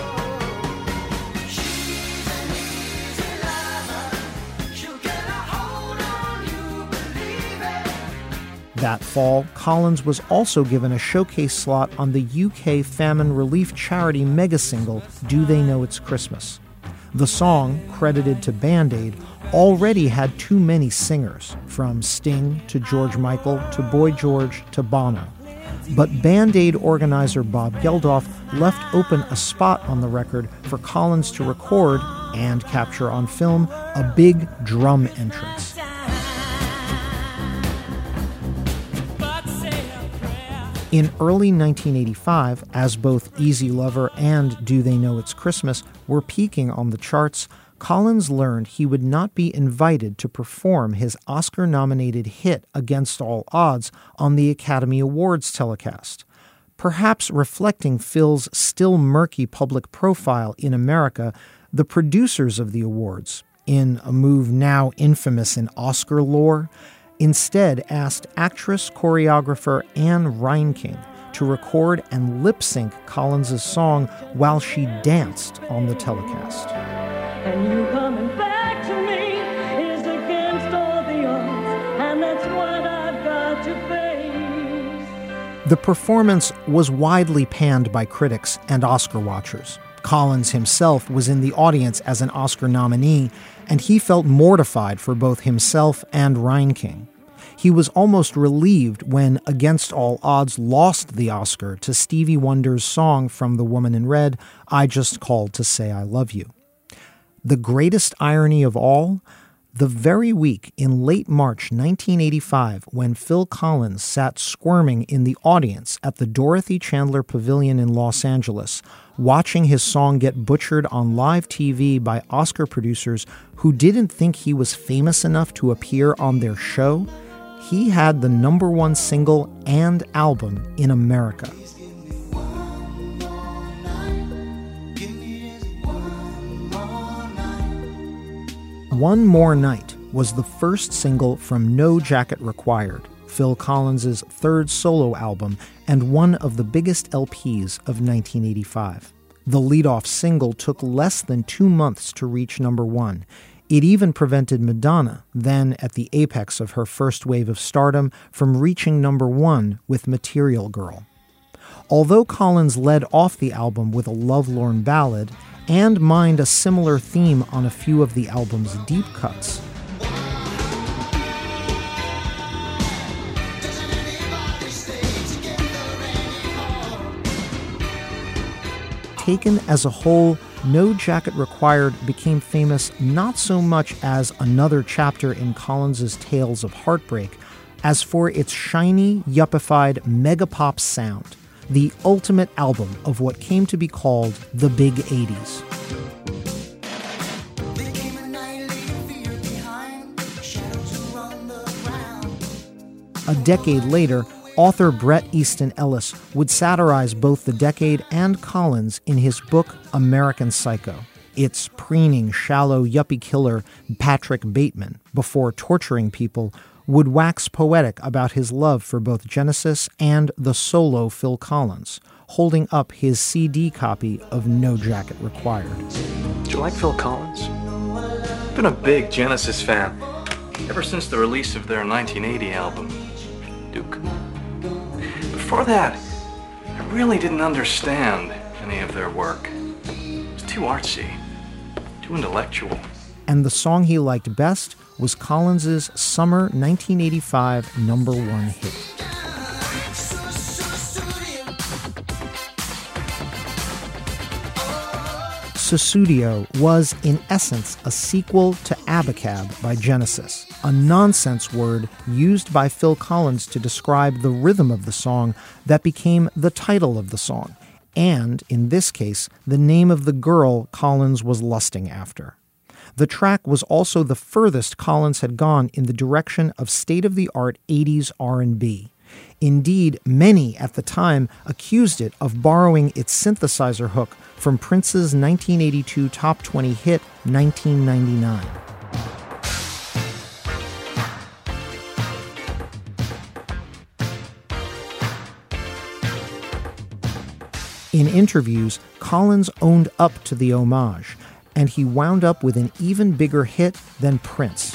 That fall, Collins was also given a showcase slot on the U K famine relief charity mega single, Do They Know It's Christmas? The song, credited to Band Aid, already had too many singers, from Sting to George Michael to Boy George to Bono. But Band Aid organizer Bob Geldof left open a spot on the record for Collins to record and capture on film a big drum entrance. In early nineteen eighty-five, as both Easy Lover and Do They Know It's Christmas were peaking on the charts, Collins learned he would not be invited to perform his Oscar-nominated hit Against All Odds on the Academy Awards telecast. Perhaps reflecting Phil's still murky public profile in America, the producers of the awards, in a move now infamous in Oscar lore, instead asked actress choreographer Anne Reinking to record and lip-sync Collins' song while she danced on the telecast. And you coming back to me is against all the odds, and that's what I've got to face. The performance was widely panned by critics and Oscar watchers. Collins himself was in the audience as an Oscar nominee, and he felt mortified for both himself and Reinking. He was almost relieved when Against All Odds lost the Oscar to Stevie Wonder's song from The Woman in Red, I Just Called to Say I Love You. The greatest irony of all, the very week in late March nineteen eighty-five, when Phil Collins sat squirming in the audience at the Dorothy Chandler Pavilion in Los Angeles, watching his song get butchered on live T V by Oscar producers who didn't think he was famous enough to appear on their show, he had the number one single and album in America. One More Night was the first single from No Jacket Required, Phil Collins' third solo album and one of the biggest L Ps of nineteen eighty-five. The lead-off single took less than two months to reach number one. It even prevented Madonna, then at the apex of her first wave of stardom, from reaching number one with Material Girl. Although Collins led off the album with a lovelorn ballad and mined a similar theme on a few of the album's deep cuts, taken as a whole, No Jacket Required became famous not so much as another chapter in Collins' tales of heartbreak, as for its shiny, yuppified megapop sound, the ultimate album of what came to be called the Big eighties. A decade later, author Bret Easton Ellis would satirize both the decade and Collins in his book American Psycho. Its preening, shallow yuppie killer Patrick Bateman, before torturing people, would wax poetic about his love for both Genesis and the solo Phil Collins, holding up his C D copy of No Jacket Required. Do you like Phil Collins? I've been a big Genesis fan ever since the release of their nineteen eighty album, Duke. Before that, I really didn't understand any of their work. It was too artsy, too intellectual. And the song he liked best was Collins' summer nineteen eighty-five number one hit. Sussudio was, in essence, a sequel to Abacab by Genesis, a nonsense word used by Phil Collins to describe the rhythm of the song that became the title of the song, and, in this case, the name of the girl Collins was lusting after. The track was also the furthest Collins had gone in the direction of state-of-the-art eighties R and B. Indeed, many at the time accused it of borrowing its synthesizer hook from Prince's nineteen eighty-two top twenty hit, nineteen ninety-nine. In interviews, Collins owned up to the homage, and he wound up with an even bigger hit than Prince.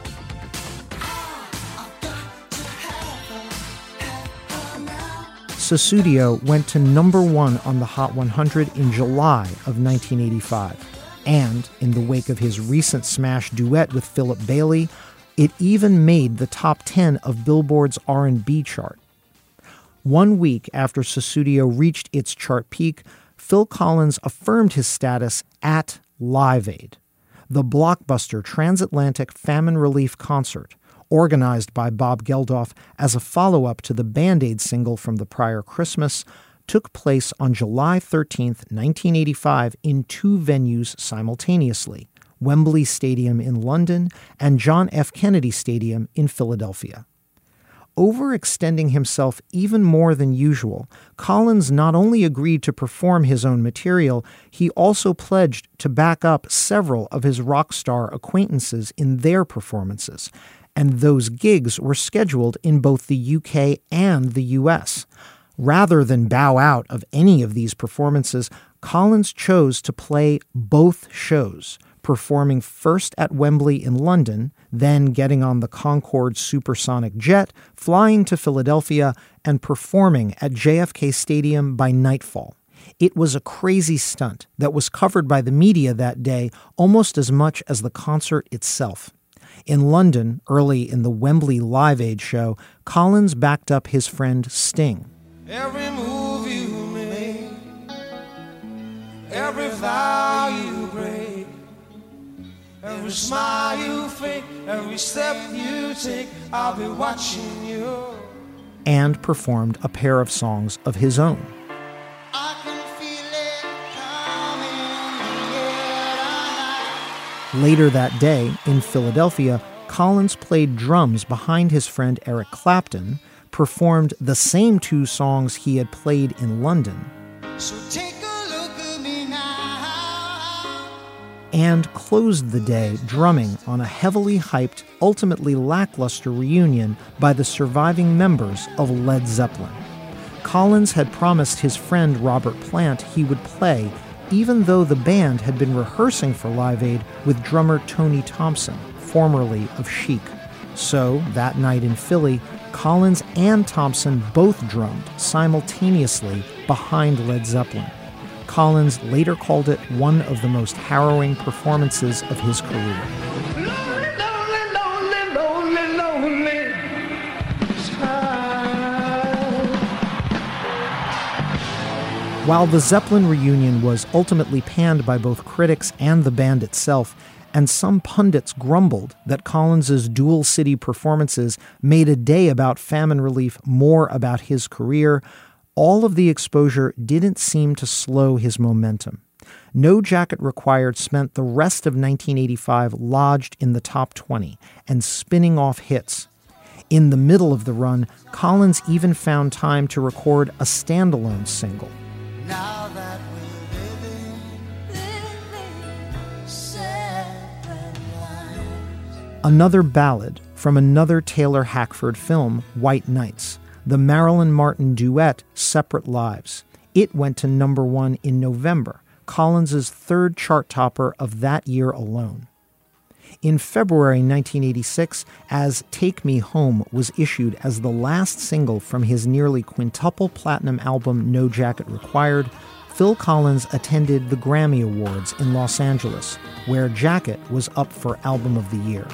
Sussudio went to number one on the Hot one hundred in July of nineteen eighty-five, and in the wake of his recent smash duet with Philip Bailey, it even made the top ten of Billboard's R and B chart. One week after Sussudio reached its chart peak, Phil Collins affirmed his status at Live Aid, the blockbuster transatlantic famine relief concert, organized by Bob Geldof as a follow-up to the Band-Aid single from the prior Christmas, took place on July thirteenth, nineteen eighty-five in two venues simultaneously, Wembley Stadium in London and John F. Kennedy Stadium in Philadelphia. Overextending himself even more than usual, Collins not only agreed to perform his own material, he also pledged to back up several of his rock star acquaintances in their performances, and those gigs were scheduled in both the U K and the U S. Rather than bow out of any of these performances, Collins chose to play both shows, performing first at Wembley in London, then getting on the Concorde supersonic jet, flying to Philadelphia, and performing at J F K Stadium by nightfall. It was a crazy stunt that was covered by the media that day almost as much as the concert itself. In London, early in the Wembley Live Aid show, Collins backed up his friend Sting. Every move you make, every vow you break, every smile you fake, every step you take, I'll be watching you. And performed a pair of songs of his own. I can feel it coming, yeah. Later that day, in Philadelphia, Collins played drums behind his friend Eric Clapton, performed the same two songs he had played in London, So take a look at me now. and closed the day drumming on a heavily hyped, ultimately lackluster reunion by the surviving members of Led Zeppelin. Collins had promised his friend Robert Plant he would play, even though the band had been rehearsing for Live Aid with drummer Tony Thompson, formerly of Chic. So, that night in Philly, Collins and Thompson both drummed simultaneously behind Led Zeppelin. Collins later called it one of the most harrowing performances of his career. Lonely, lonely, lonely, lonely, lonely child. While the Zeppelin reunion was ultimately panned by both critics and the band itself, and some pundits grumbled that Collins's dual city performances made a day about famine relief more about his career, all of the exposure didn't seem to slow his momentum. No Jacket Required spent the rest of nineteen eighty-five lodged in the top twenty and spinning off hits. In the middle of the run, Collins even found time to record a standalone single. Now that we're living, living separate lives. Another ballad from another Taylor Hackford film, White Nights, the Marilyn Martin duet Separate Lives. It went to number one in November, Collins's third chart topper of that year alone. In February nineteen eighty-six, as Take Me Home was issued as the last single from his nearly quintuple platinum album No Jacket Required, Phil Collins attended the Grammy Awards in Los Angeles, where Jacket was up for Album of the Year.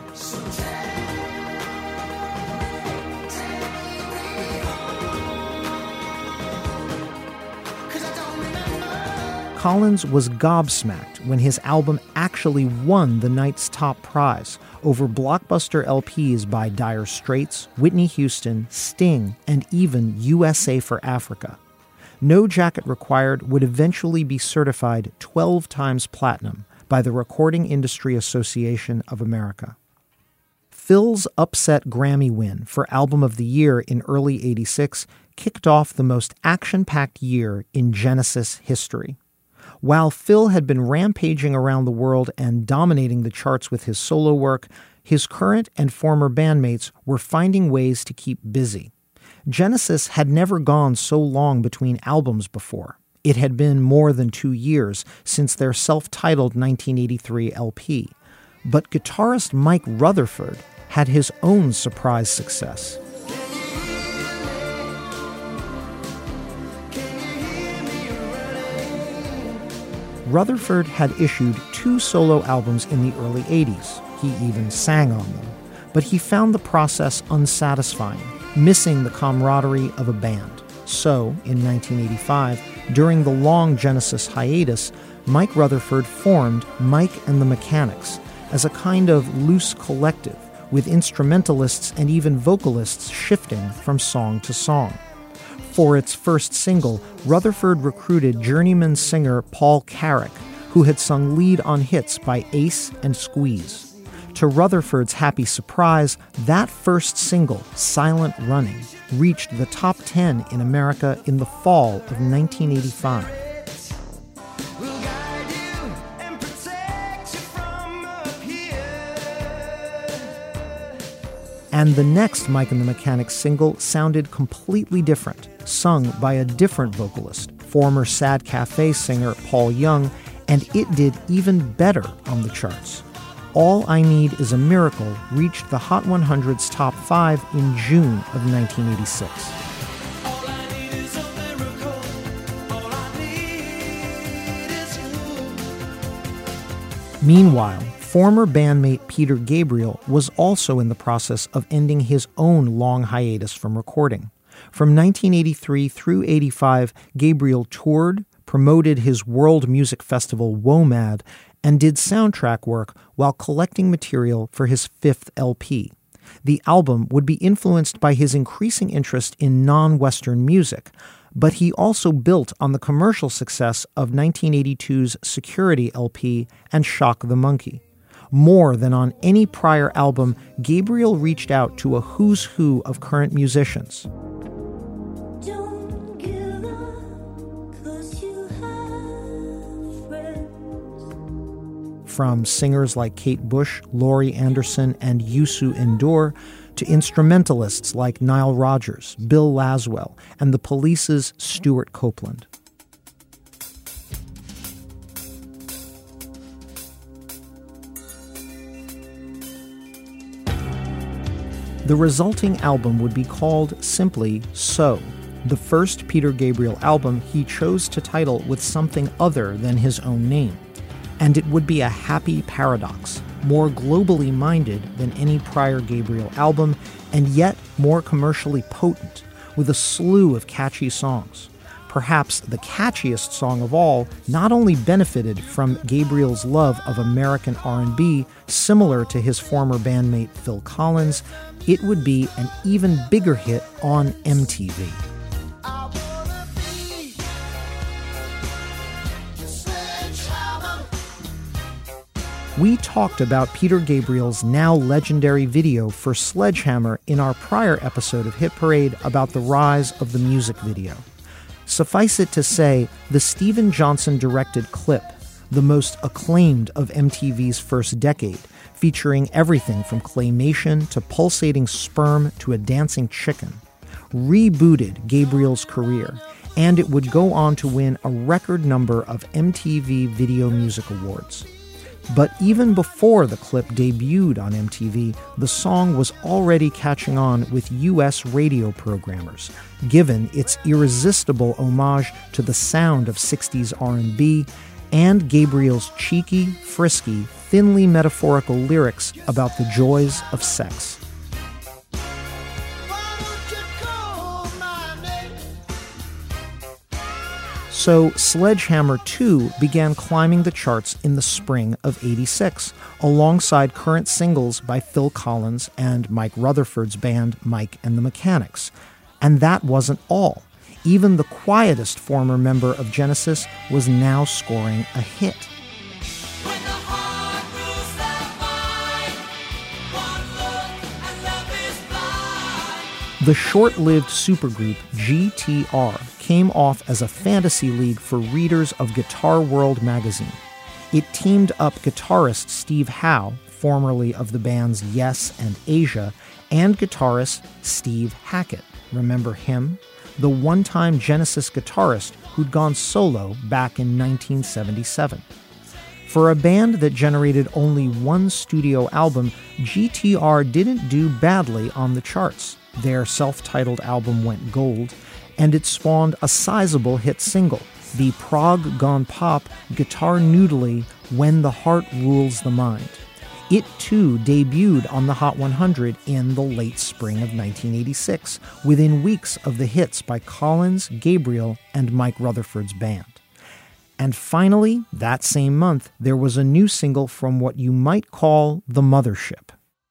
Collins was gobsmacked when his album actually won the night's top prize over blockbuster L Ps by Dire Straits, Whitney Houston, Sting, and even U S A for Africa. No Jacket Required would eventually be certified twelve times platinum by the Recording Industry Association of America. Phil's upset Grammy win for Album of the Year in early eighty-six kicked off the most action-packed year in Genesis history. While Phil had been rampaging around the world and dominating the charts with his solo work, his current and former bandmates were finding ways to keep busy. Genesis had never gone so long between albums before. It had been more than two years since their self-titled nineteen eighty-three L P. But guitarist Mike Rutherford had his own surprise success. Rutherford had issued two solo albums in the early eighties. He even sang on them. But he found the process unsatisfying, missing the camaraderie of a band. So, in nineteen eighty-five, during the long Genesis hiatus, Mike Rutherford formed Mike and the Mechanics as a kind of loose collective, with instrumentalists and even vocalists shifting from song to song. For its first single, Rutherford recruited journeyman singer Paul Carrack, who had sung lead on hits by Ace and Squeeze. To Rutherford's happy surprise, that first single, Silent Running, reached the top ten in America in the fall of nineteen eighty-five. And the next Mike and the Mechanics single sounded completely different, sung by a different vocalist, former Sad Cafe singer Paul Young, and it did even better on the charts. All I Need Is a Miracle reached the Hot one hundred's top five in June of nineteen eighty-six. Meanwhile, former bandmate Peter Gabriel was also in the process of ending his own long hiatus from recording. From nineteen eighty-three through eighty-five, Gabriel toured, promoted his world music festival WOMAD, and did soundtrack work while collecting material for his fifth L P. The album would be influenced by his increasing interest in non-Western music, but he also built on the commercial success of nineteen eighty-two's Security L P and Shock the Monkey. More than on any prior album, Gabriel reached out to a who's who of current musicians. Don't give up, 'cause you have friends. from singers like Kate Bush, Laurie Anderson, and Youssou N'Dour, to instrumentalists like Nile Rodgers, Bill Laswell, and the Police's Stuart Copeland. The resulting album would be called simply So, the first Peter Gabriel album he chose to title with something other than his own name. And it would be a happy paradox, more globally minded than any prior Gabriel album, and yet more commercially potent, with a slew of catchy songs. Perhaps the catchiest song of all not only benefited from Gabriel's love of American R and B, similar to his former bandmate Phil Collins, it would be an even bigger hit on M T V. We talked about Peter Gabriel's now legendary video for Sledgehammer in our prior episode of Hit Parade about the rise of the music video. Suffice it to say, the Steven Johnson directed clip, the most acclaimed of M T V's first decade, featuring everything from claymation to pulsating sperm to a dancing chicken, rebooted Gabriel's career, and it would go on to win a record number of M T V Video Music Awards. But even before the clip debuted on M T V, the song was already catching on with U S radio programmers, given its irresistible homage to the sound of sixties R and B and Gabriel's cheeky, frisky, thinly metaphorical lyrics about the joys of sex. So Sledgehammer two began climbing the charts in the spring of eighty-six, alongside current singles by Phil Collins and Mike Rutherford's band Mike and the Mechanics. And that wasn't all. Even the quietest former member of Genesis was now scoring a hit. The short-lived supergroup G T R came off as a fantasy league for readers of Guitar World magazine. It teamed up guitarist Steve Howe, formerly of the bands Yes and Asia, and guitarist Steve Hackett. Remember him? The one-time Genesis guitarist who'd gone solo back in nineteen seventy-seven. For a band that generated only one studio album, G T R didn't do badly on the charts. Their self-titled album went gold, and it spawned a sizable hit single, the prog gone pop guitar noodly When the Heart Rules the Mind. It too debuted on the Hot one hundred in the late spring of nineteen eighty-six, within weeks of the hits by Collins, Gabriel, and Mike Rutherford's band. And finally, that same month, there was a new single from what you might call the mothership.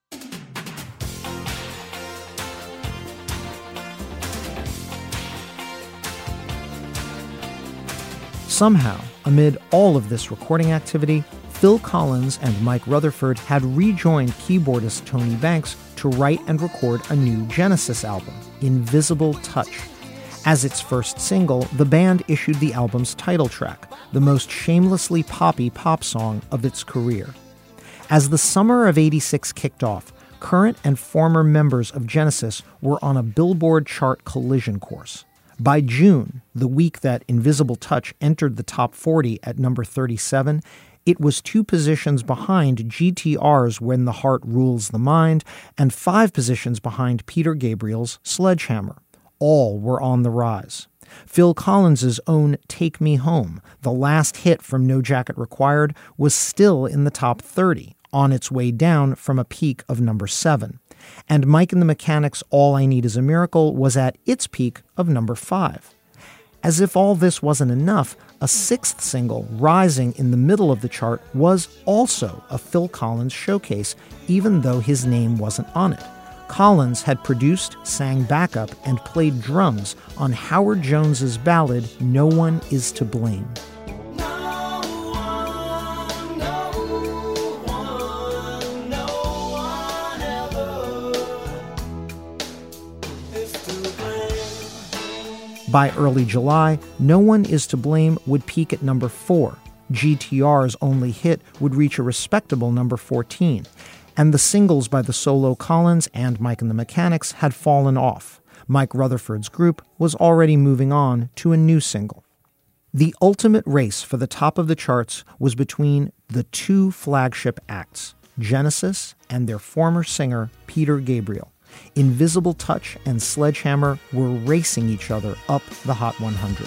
Somehow, amid all of this recording activity, Phil Collins and Mike Rutherford had rejoined keyboardist Tony Banks to write and record a new Genesis album, Invisible Touch. As its first single, the band issued the album's title track, the most shamelessly poppy pop song of its career. As the summer of eighty-six kicked off, current and former members of Genesis were on a Billboard chart collision course. By June, the week that Invisible Touch entered the top forty at number thirty-seven, it was two positions behind G T R's When the Heart Rules the Mind and five positions behind Peter Gabriel's Sledgehammer. All were on the rise. Phil Collins's own Take Me Home, the last hit from No Jacket Required, was still in the top thirty, on its way down from a peak of number seven. And Mike and the Mechanics' All I Need Is a Miracle was at its peak of number five. As if all this wasn't enough, a sixth single rising in the middle of the chart was also a Phil Collins showcase, even though his name wasn't on it. Collins had produced, sang backup, and played drums on Howard Jones's ballad No One Is to Blame. By early July, No One Is to Blame would peak at number four, G T R's only hit would reach a respectable number fourteen, and the singles by the solo Collins and Mike and the Mechanics had fallen off. Mike Rutherford's group was already moving on to a new single. The ultimate race for the top of the charts was between the two flagship acts, Genesis and their former singer, Peter Gabriel. Invisible Touch and Sledgehammer were racing each other up the Hot one hundred.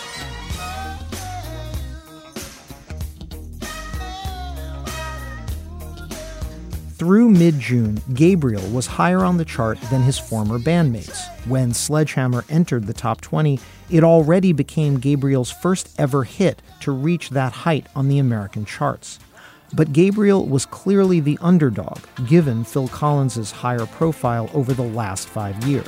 Through mid-June, Gabriel was higher on the chart than his former bandmates. When Sledgehammer entered the top twenty, it already became Gabriel's first ever hit to reach that height on the American charts. But Gabriel was clearly the underdog, given Phil Collins's higher profile over the last five years.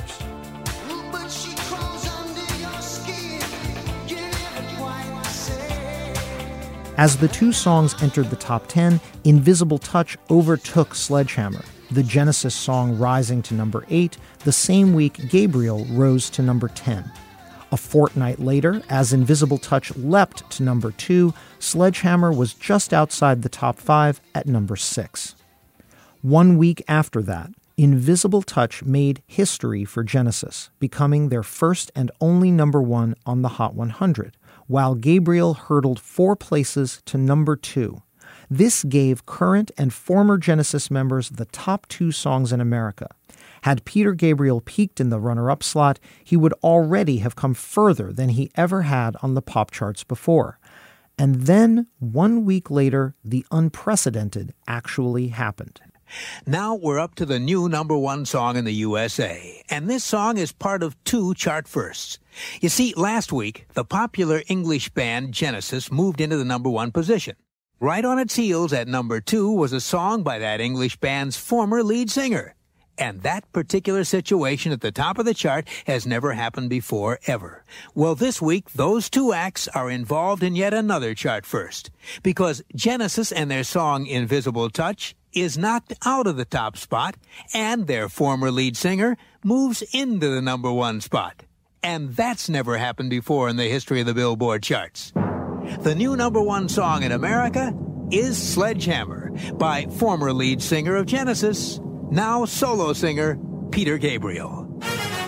But she crawls under your skin. You never quite say. As the two songs entered the top ten, Invisible Touch overtook Sledgehammer, the Genesis song rising to number eight. The same week, Gabriel rose to number ten. A fortnight later, as Invisible Touch leapt to number two, Sledgehammer was just outside the top five at number six. One week after that, Invisible Touch made history for Genesis, becoming their first and only number one on the Hot one hundred, while Gabriel hurdled four places to number two. This gave current and former Genesis members the top two songs in America. Had Peter Gabriel peaked in the runner-up slot, he would already have come further than he ever had on the pop charts before. And then, one week later, the unprecedented actually happened. Now we're up to the new number one song in the U S A, and this song is part of two chart firsts. You see, last week, the popular English band Genesis moved into the number one position. Right on its heels at number two was a song by that English band's former lead singer. And that particular situation at the top of the chart has never happened before, ever. Well, this week, those two acts are involved in yet another chart first, because Genesis and their song Invisible Touch is knocked out of the top spot, and their former lead singer moves into the number one spot. And that's never happened before in the history of the Billboard charts. The new number one song in America is Sledgehammer by former lead singer of Genesis, now solo singer Peter Gabriel.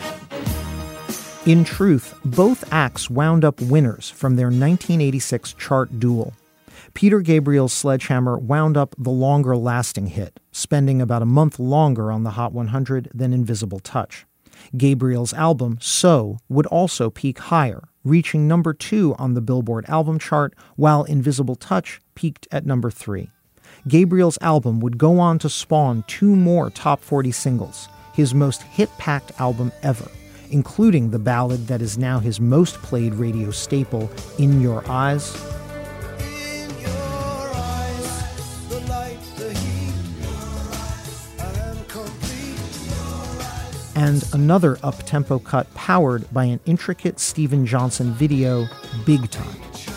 In truth, both acts wound up winners from their nineteen eighty-six chart duel. Peter Gabriel's Sledgehammer wound up the longer-lasting hit, spending about a month longer on the Hot one hundred than Invisible Touch. Gabriel's album, So, would also peak higher, reaching number two on the Billboard album chart, while Invisible Touch peaked at number three. Gabriel's album would go on to spawn two more top forty singles, his most hit-packed album ever, including the ballad that is now his most played radio staple, In Your Eyes. In your eyes, the light, the heat. I am complete. And another up-tempo cut powered by an intricate Steven Johnson video, Big Time.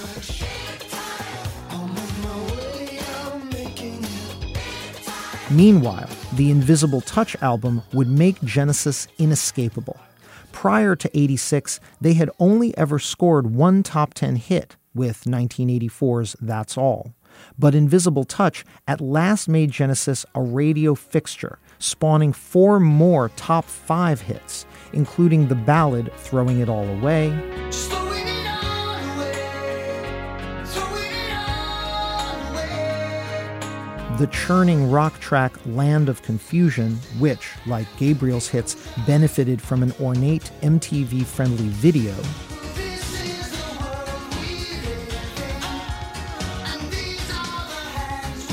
Meanwhile, the Invisible Touch album would make Genesis inescapable. Prior to eighty-six, they had only ever scored one top ten hit with nineteen eighty-four's That's All. But Invisible Touch at last made Genesis a radio fixture, spawning four more top five hits, including the ballad Throwing It All Away, Throwing it all away. Throwing it all away. the churning rock track Land of Confusion, which, like Gabriel's hits, benefited from an ornate M T V-friendly video, This is the world we live in, and these are the hands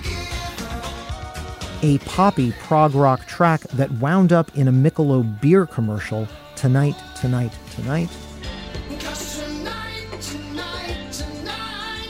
we give. a poppy prog rock track that wound up in a Michelob beer commercial, Tonight, Tonight, Tonight, 'Cause tonight, tonight, tonight,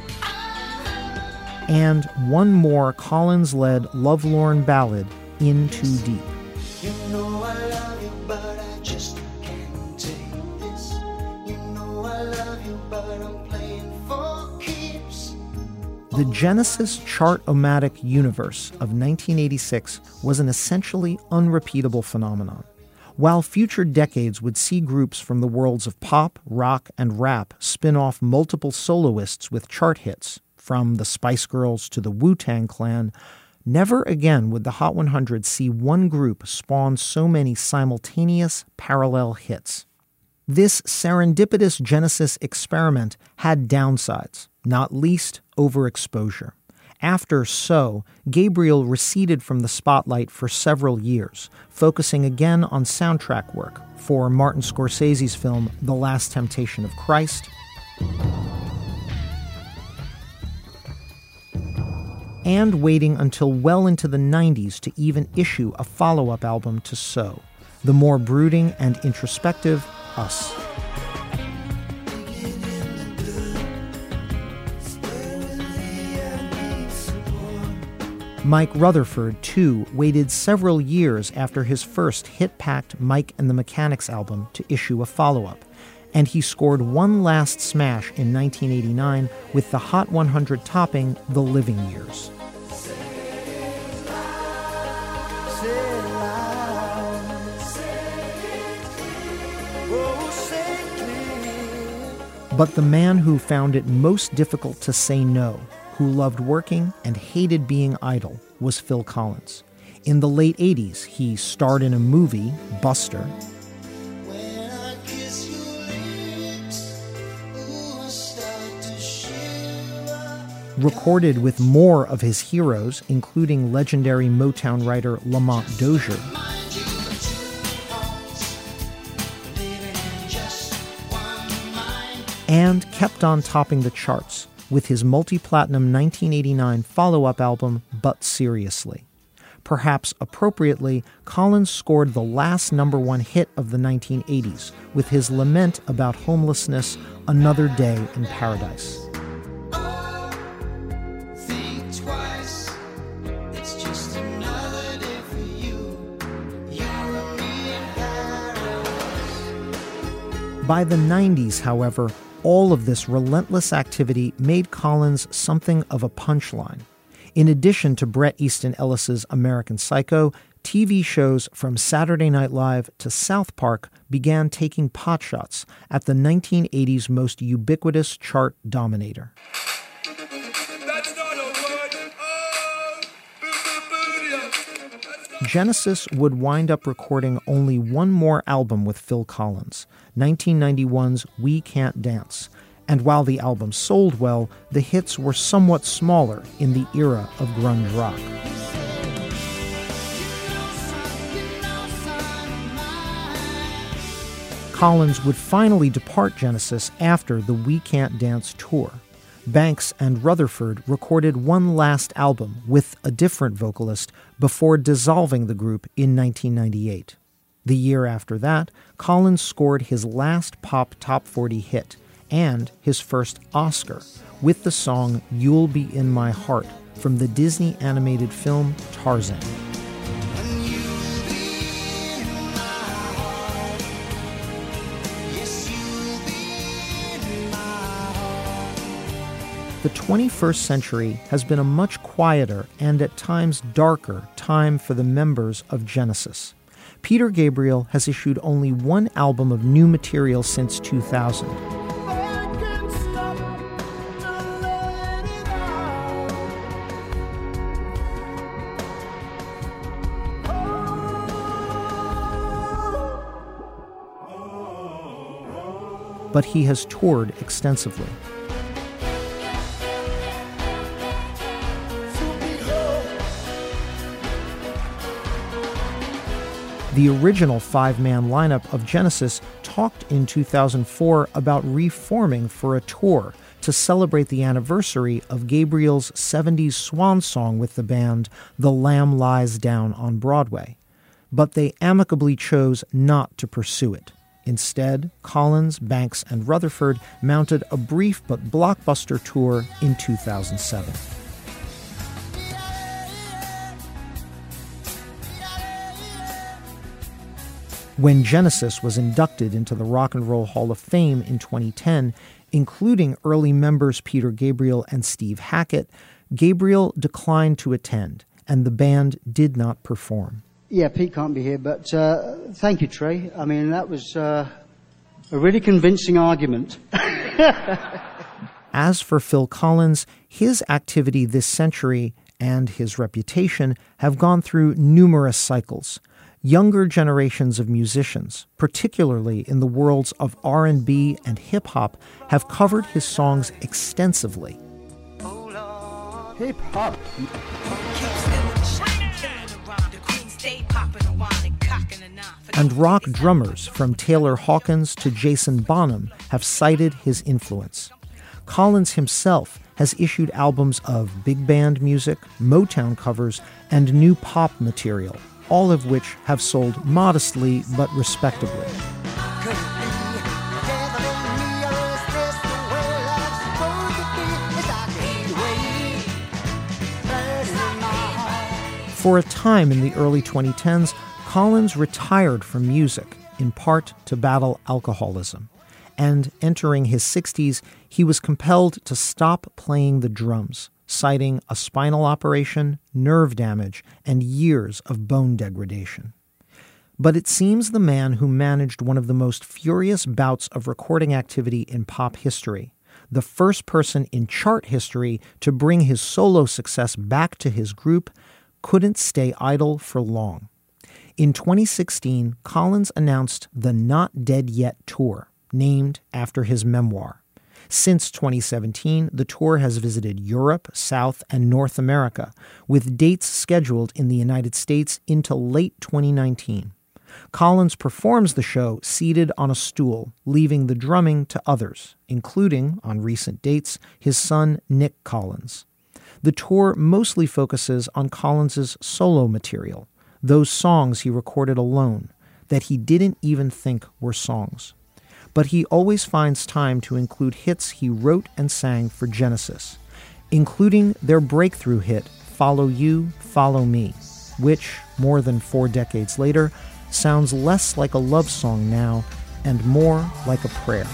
oh. and one more Collins-led lovelorn ballad, In Too Deep. You know I love you, but I just can't take this. You know I love you, but I'm playing for keeps. The Genesis chart-o-matic universe of nineteen eighty-six was an essentially unrepeatable phenomenon. While future decades would see groups from the worlds of pop, rock, and rap spin off multiple soloists with chart hits, from the Spice Girls to the Wu-Tang Clan, never again would the Hot one hundred see one group spawn so many simultaneous parallel hits. This serendipitous Genesis experiment had downsides, not least overexposure. After So, Gabriel receded from the spotlight for several years, focusing again on soundtrack work for Martin Scorsese's film The Last Temptation of Christ, and waiting until well into the nineties to even issue a follow-up album to So, the more brooding and introspective Us. Mike Rutherford, too, waited several years after his first hit-packed Mike and the Mechanics album to issue a follow-up, and he scored one last smash in nineteen eighty-nine with the Hot one hundred topping The Living Years. But the man who found it most difficult to say no, who loved working and hated being idle, was Phil Collins. In the late eighties, he starred in a movie, Buster, recorded with more of his heroes, including legendary Motown writer Lamont Dozier, and kept on topping the charts with his multi-platinum nineteen eighty-nine follow-up album, But Seriously. Perhaps appropriately, Collins scored the last number one hit of the nineteen eighties with his lament about homelessness, Another Day in Paradise. By the nineties, however, all of this relentless activity made Collins something of a punchline. In addition to Bret Easton Ellis's American Psycho, T V shows from Saturday Night Live to South Park began taking potshots at the nineteen eighties most ubiquitous chart dominator. That's not a word. Oh, Genesis would wind up recording only one more album with Phil Collins, nineteen ninety-one's We Can't Dance. And while the album sold well, the hits were somewhat smaller in the era of grunge rock. Collins would finally depart Genesis after the We Can't Dance tour. Banks and Rutherford recorded one last album with a different vocalist before dissolving the group in nineteen ninety-eight. The year after that, Collins scored his last pop top forty hit and his first Oscar with the song You'll Be in My Heart from the Disney animated film Tarzan. The twenty-first century has been a much quieter and at times darker time for the members of Genesis. Peter Gabriel has issued only one album of new material since two thousand. But he has toured extensively. The original five-man lineup of Genesis talked in two thousand four about reforming for a tour to celebrate the anniversary of Gabriel's seventies swan song with the band, The Lamb Lies Down on Broadway. But they amicably chose not to pursue it. Instead, Collins, Banks, and Rutherford mounted a brief but blockbuster tour in two thousand seven. When Genesis was inducted into the Rock and Roll Hall of Fame in twenty ten, including early members Peter Gabriel and Steve Hackett, Gabriel declined to attend, and the band did not perform. Yeah, Pete can't be here, but uh, thank you, Trey. I mean, that was uh, a really convincing argument. As for Phil Collins, his activity this century and his reputation have gone through numerous cycles. Younger generations of musicians, particularly in the worlds of R and B and hip-hop, have covered his songs extensively. Hip-hop. And rock drummers from Taylor Hawkins to Jason Bonham have cited his influence. Collins himself has issued albums of big band music, Motown covers, and new pop material, all of which have sold modestly but respectably. For a time in the early twenty tens, Collins retired from music, in part to battle alcoholism. And entering his sixties, he was compelled to stop playing the drums, citing a spinal operation, nerve damage, and years of bone degradation. But it seems the man who managed one of the most furious bouts of recording activity in pop history, the first person in chart history to bring his solo success back to his group, couldn't stay idle for long. In twenty sixteen, Collins announced the Not Dead Yet Tour, named after his memoir. Since twenty seventeen, the tour has visited Europe, South, and North America, with dates scheduled in the United States into late twenty nineteen. Collins performs the show seated on a stool, leaving the drumming to others, including, on recent dates, his son Nick Collins. The tour mostly focuses on Collins's solo material, those songs he recorded alone, that he didn't even think were songs. But he always finds time to include hits he wrote and sang for Genesis, including their breakthrough hit, Follow You, Follow Me, which, more than four decades later, sounds less like a love song now and more like a prayer.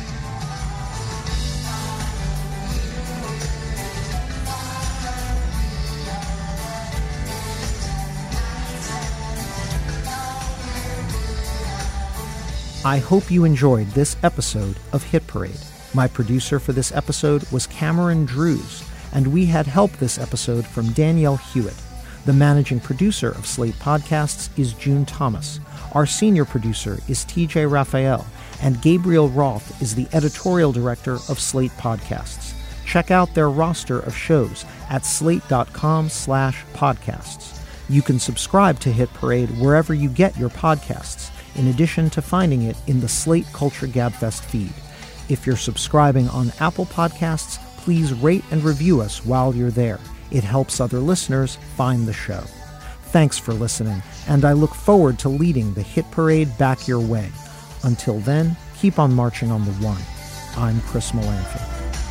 I hope you enjoyed this episode of Hit Parade. My producer for this episode was Cameron Drews, and we had help this episode from Danielle Hewitt. The managing producer of Slate Podcasts is June Thomas. Our senior producer is T J Raphael, and Gabriel Roth is the editorial director of Slate Podcasts. Check out their roster of shows at slate.com slash podcasts. You can subscribe to Hit Parade wherever you get your podcasts, in addition to finding it in the Slate Culture Gabfest feed. If you're subscribing on Apple Podcasts, please rate and review us while you're there. It helps other listeners find the show. Thanks for listening, and I look forward to leading the Hit Parade back your way. Until then, keep on marching on the one. I'm Chris Molanphy.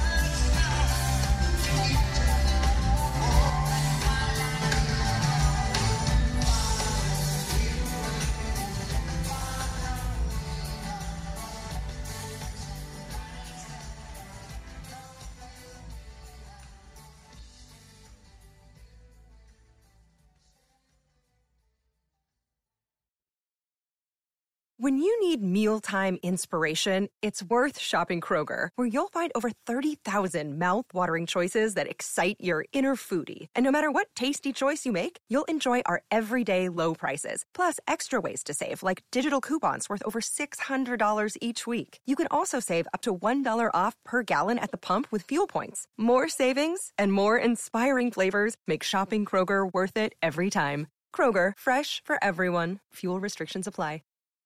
When you need mealtime inspiration, it's worth shopping Kroger, where you'll find over thirty thousand mouth-watering choices that excite your inner foodie. And no matter what tasty choice you make, you'll enjoy our everyday low prices, plus extra ways to save, like digital coupons worth over six hundred dollars each week. You can also save up to one dollar off per gallon at the pump with fuel points. More savings and more inspiring flavors make shopping Kroger worth it every time. Kroger, fresh for everyone. Fuel restrictions apply.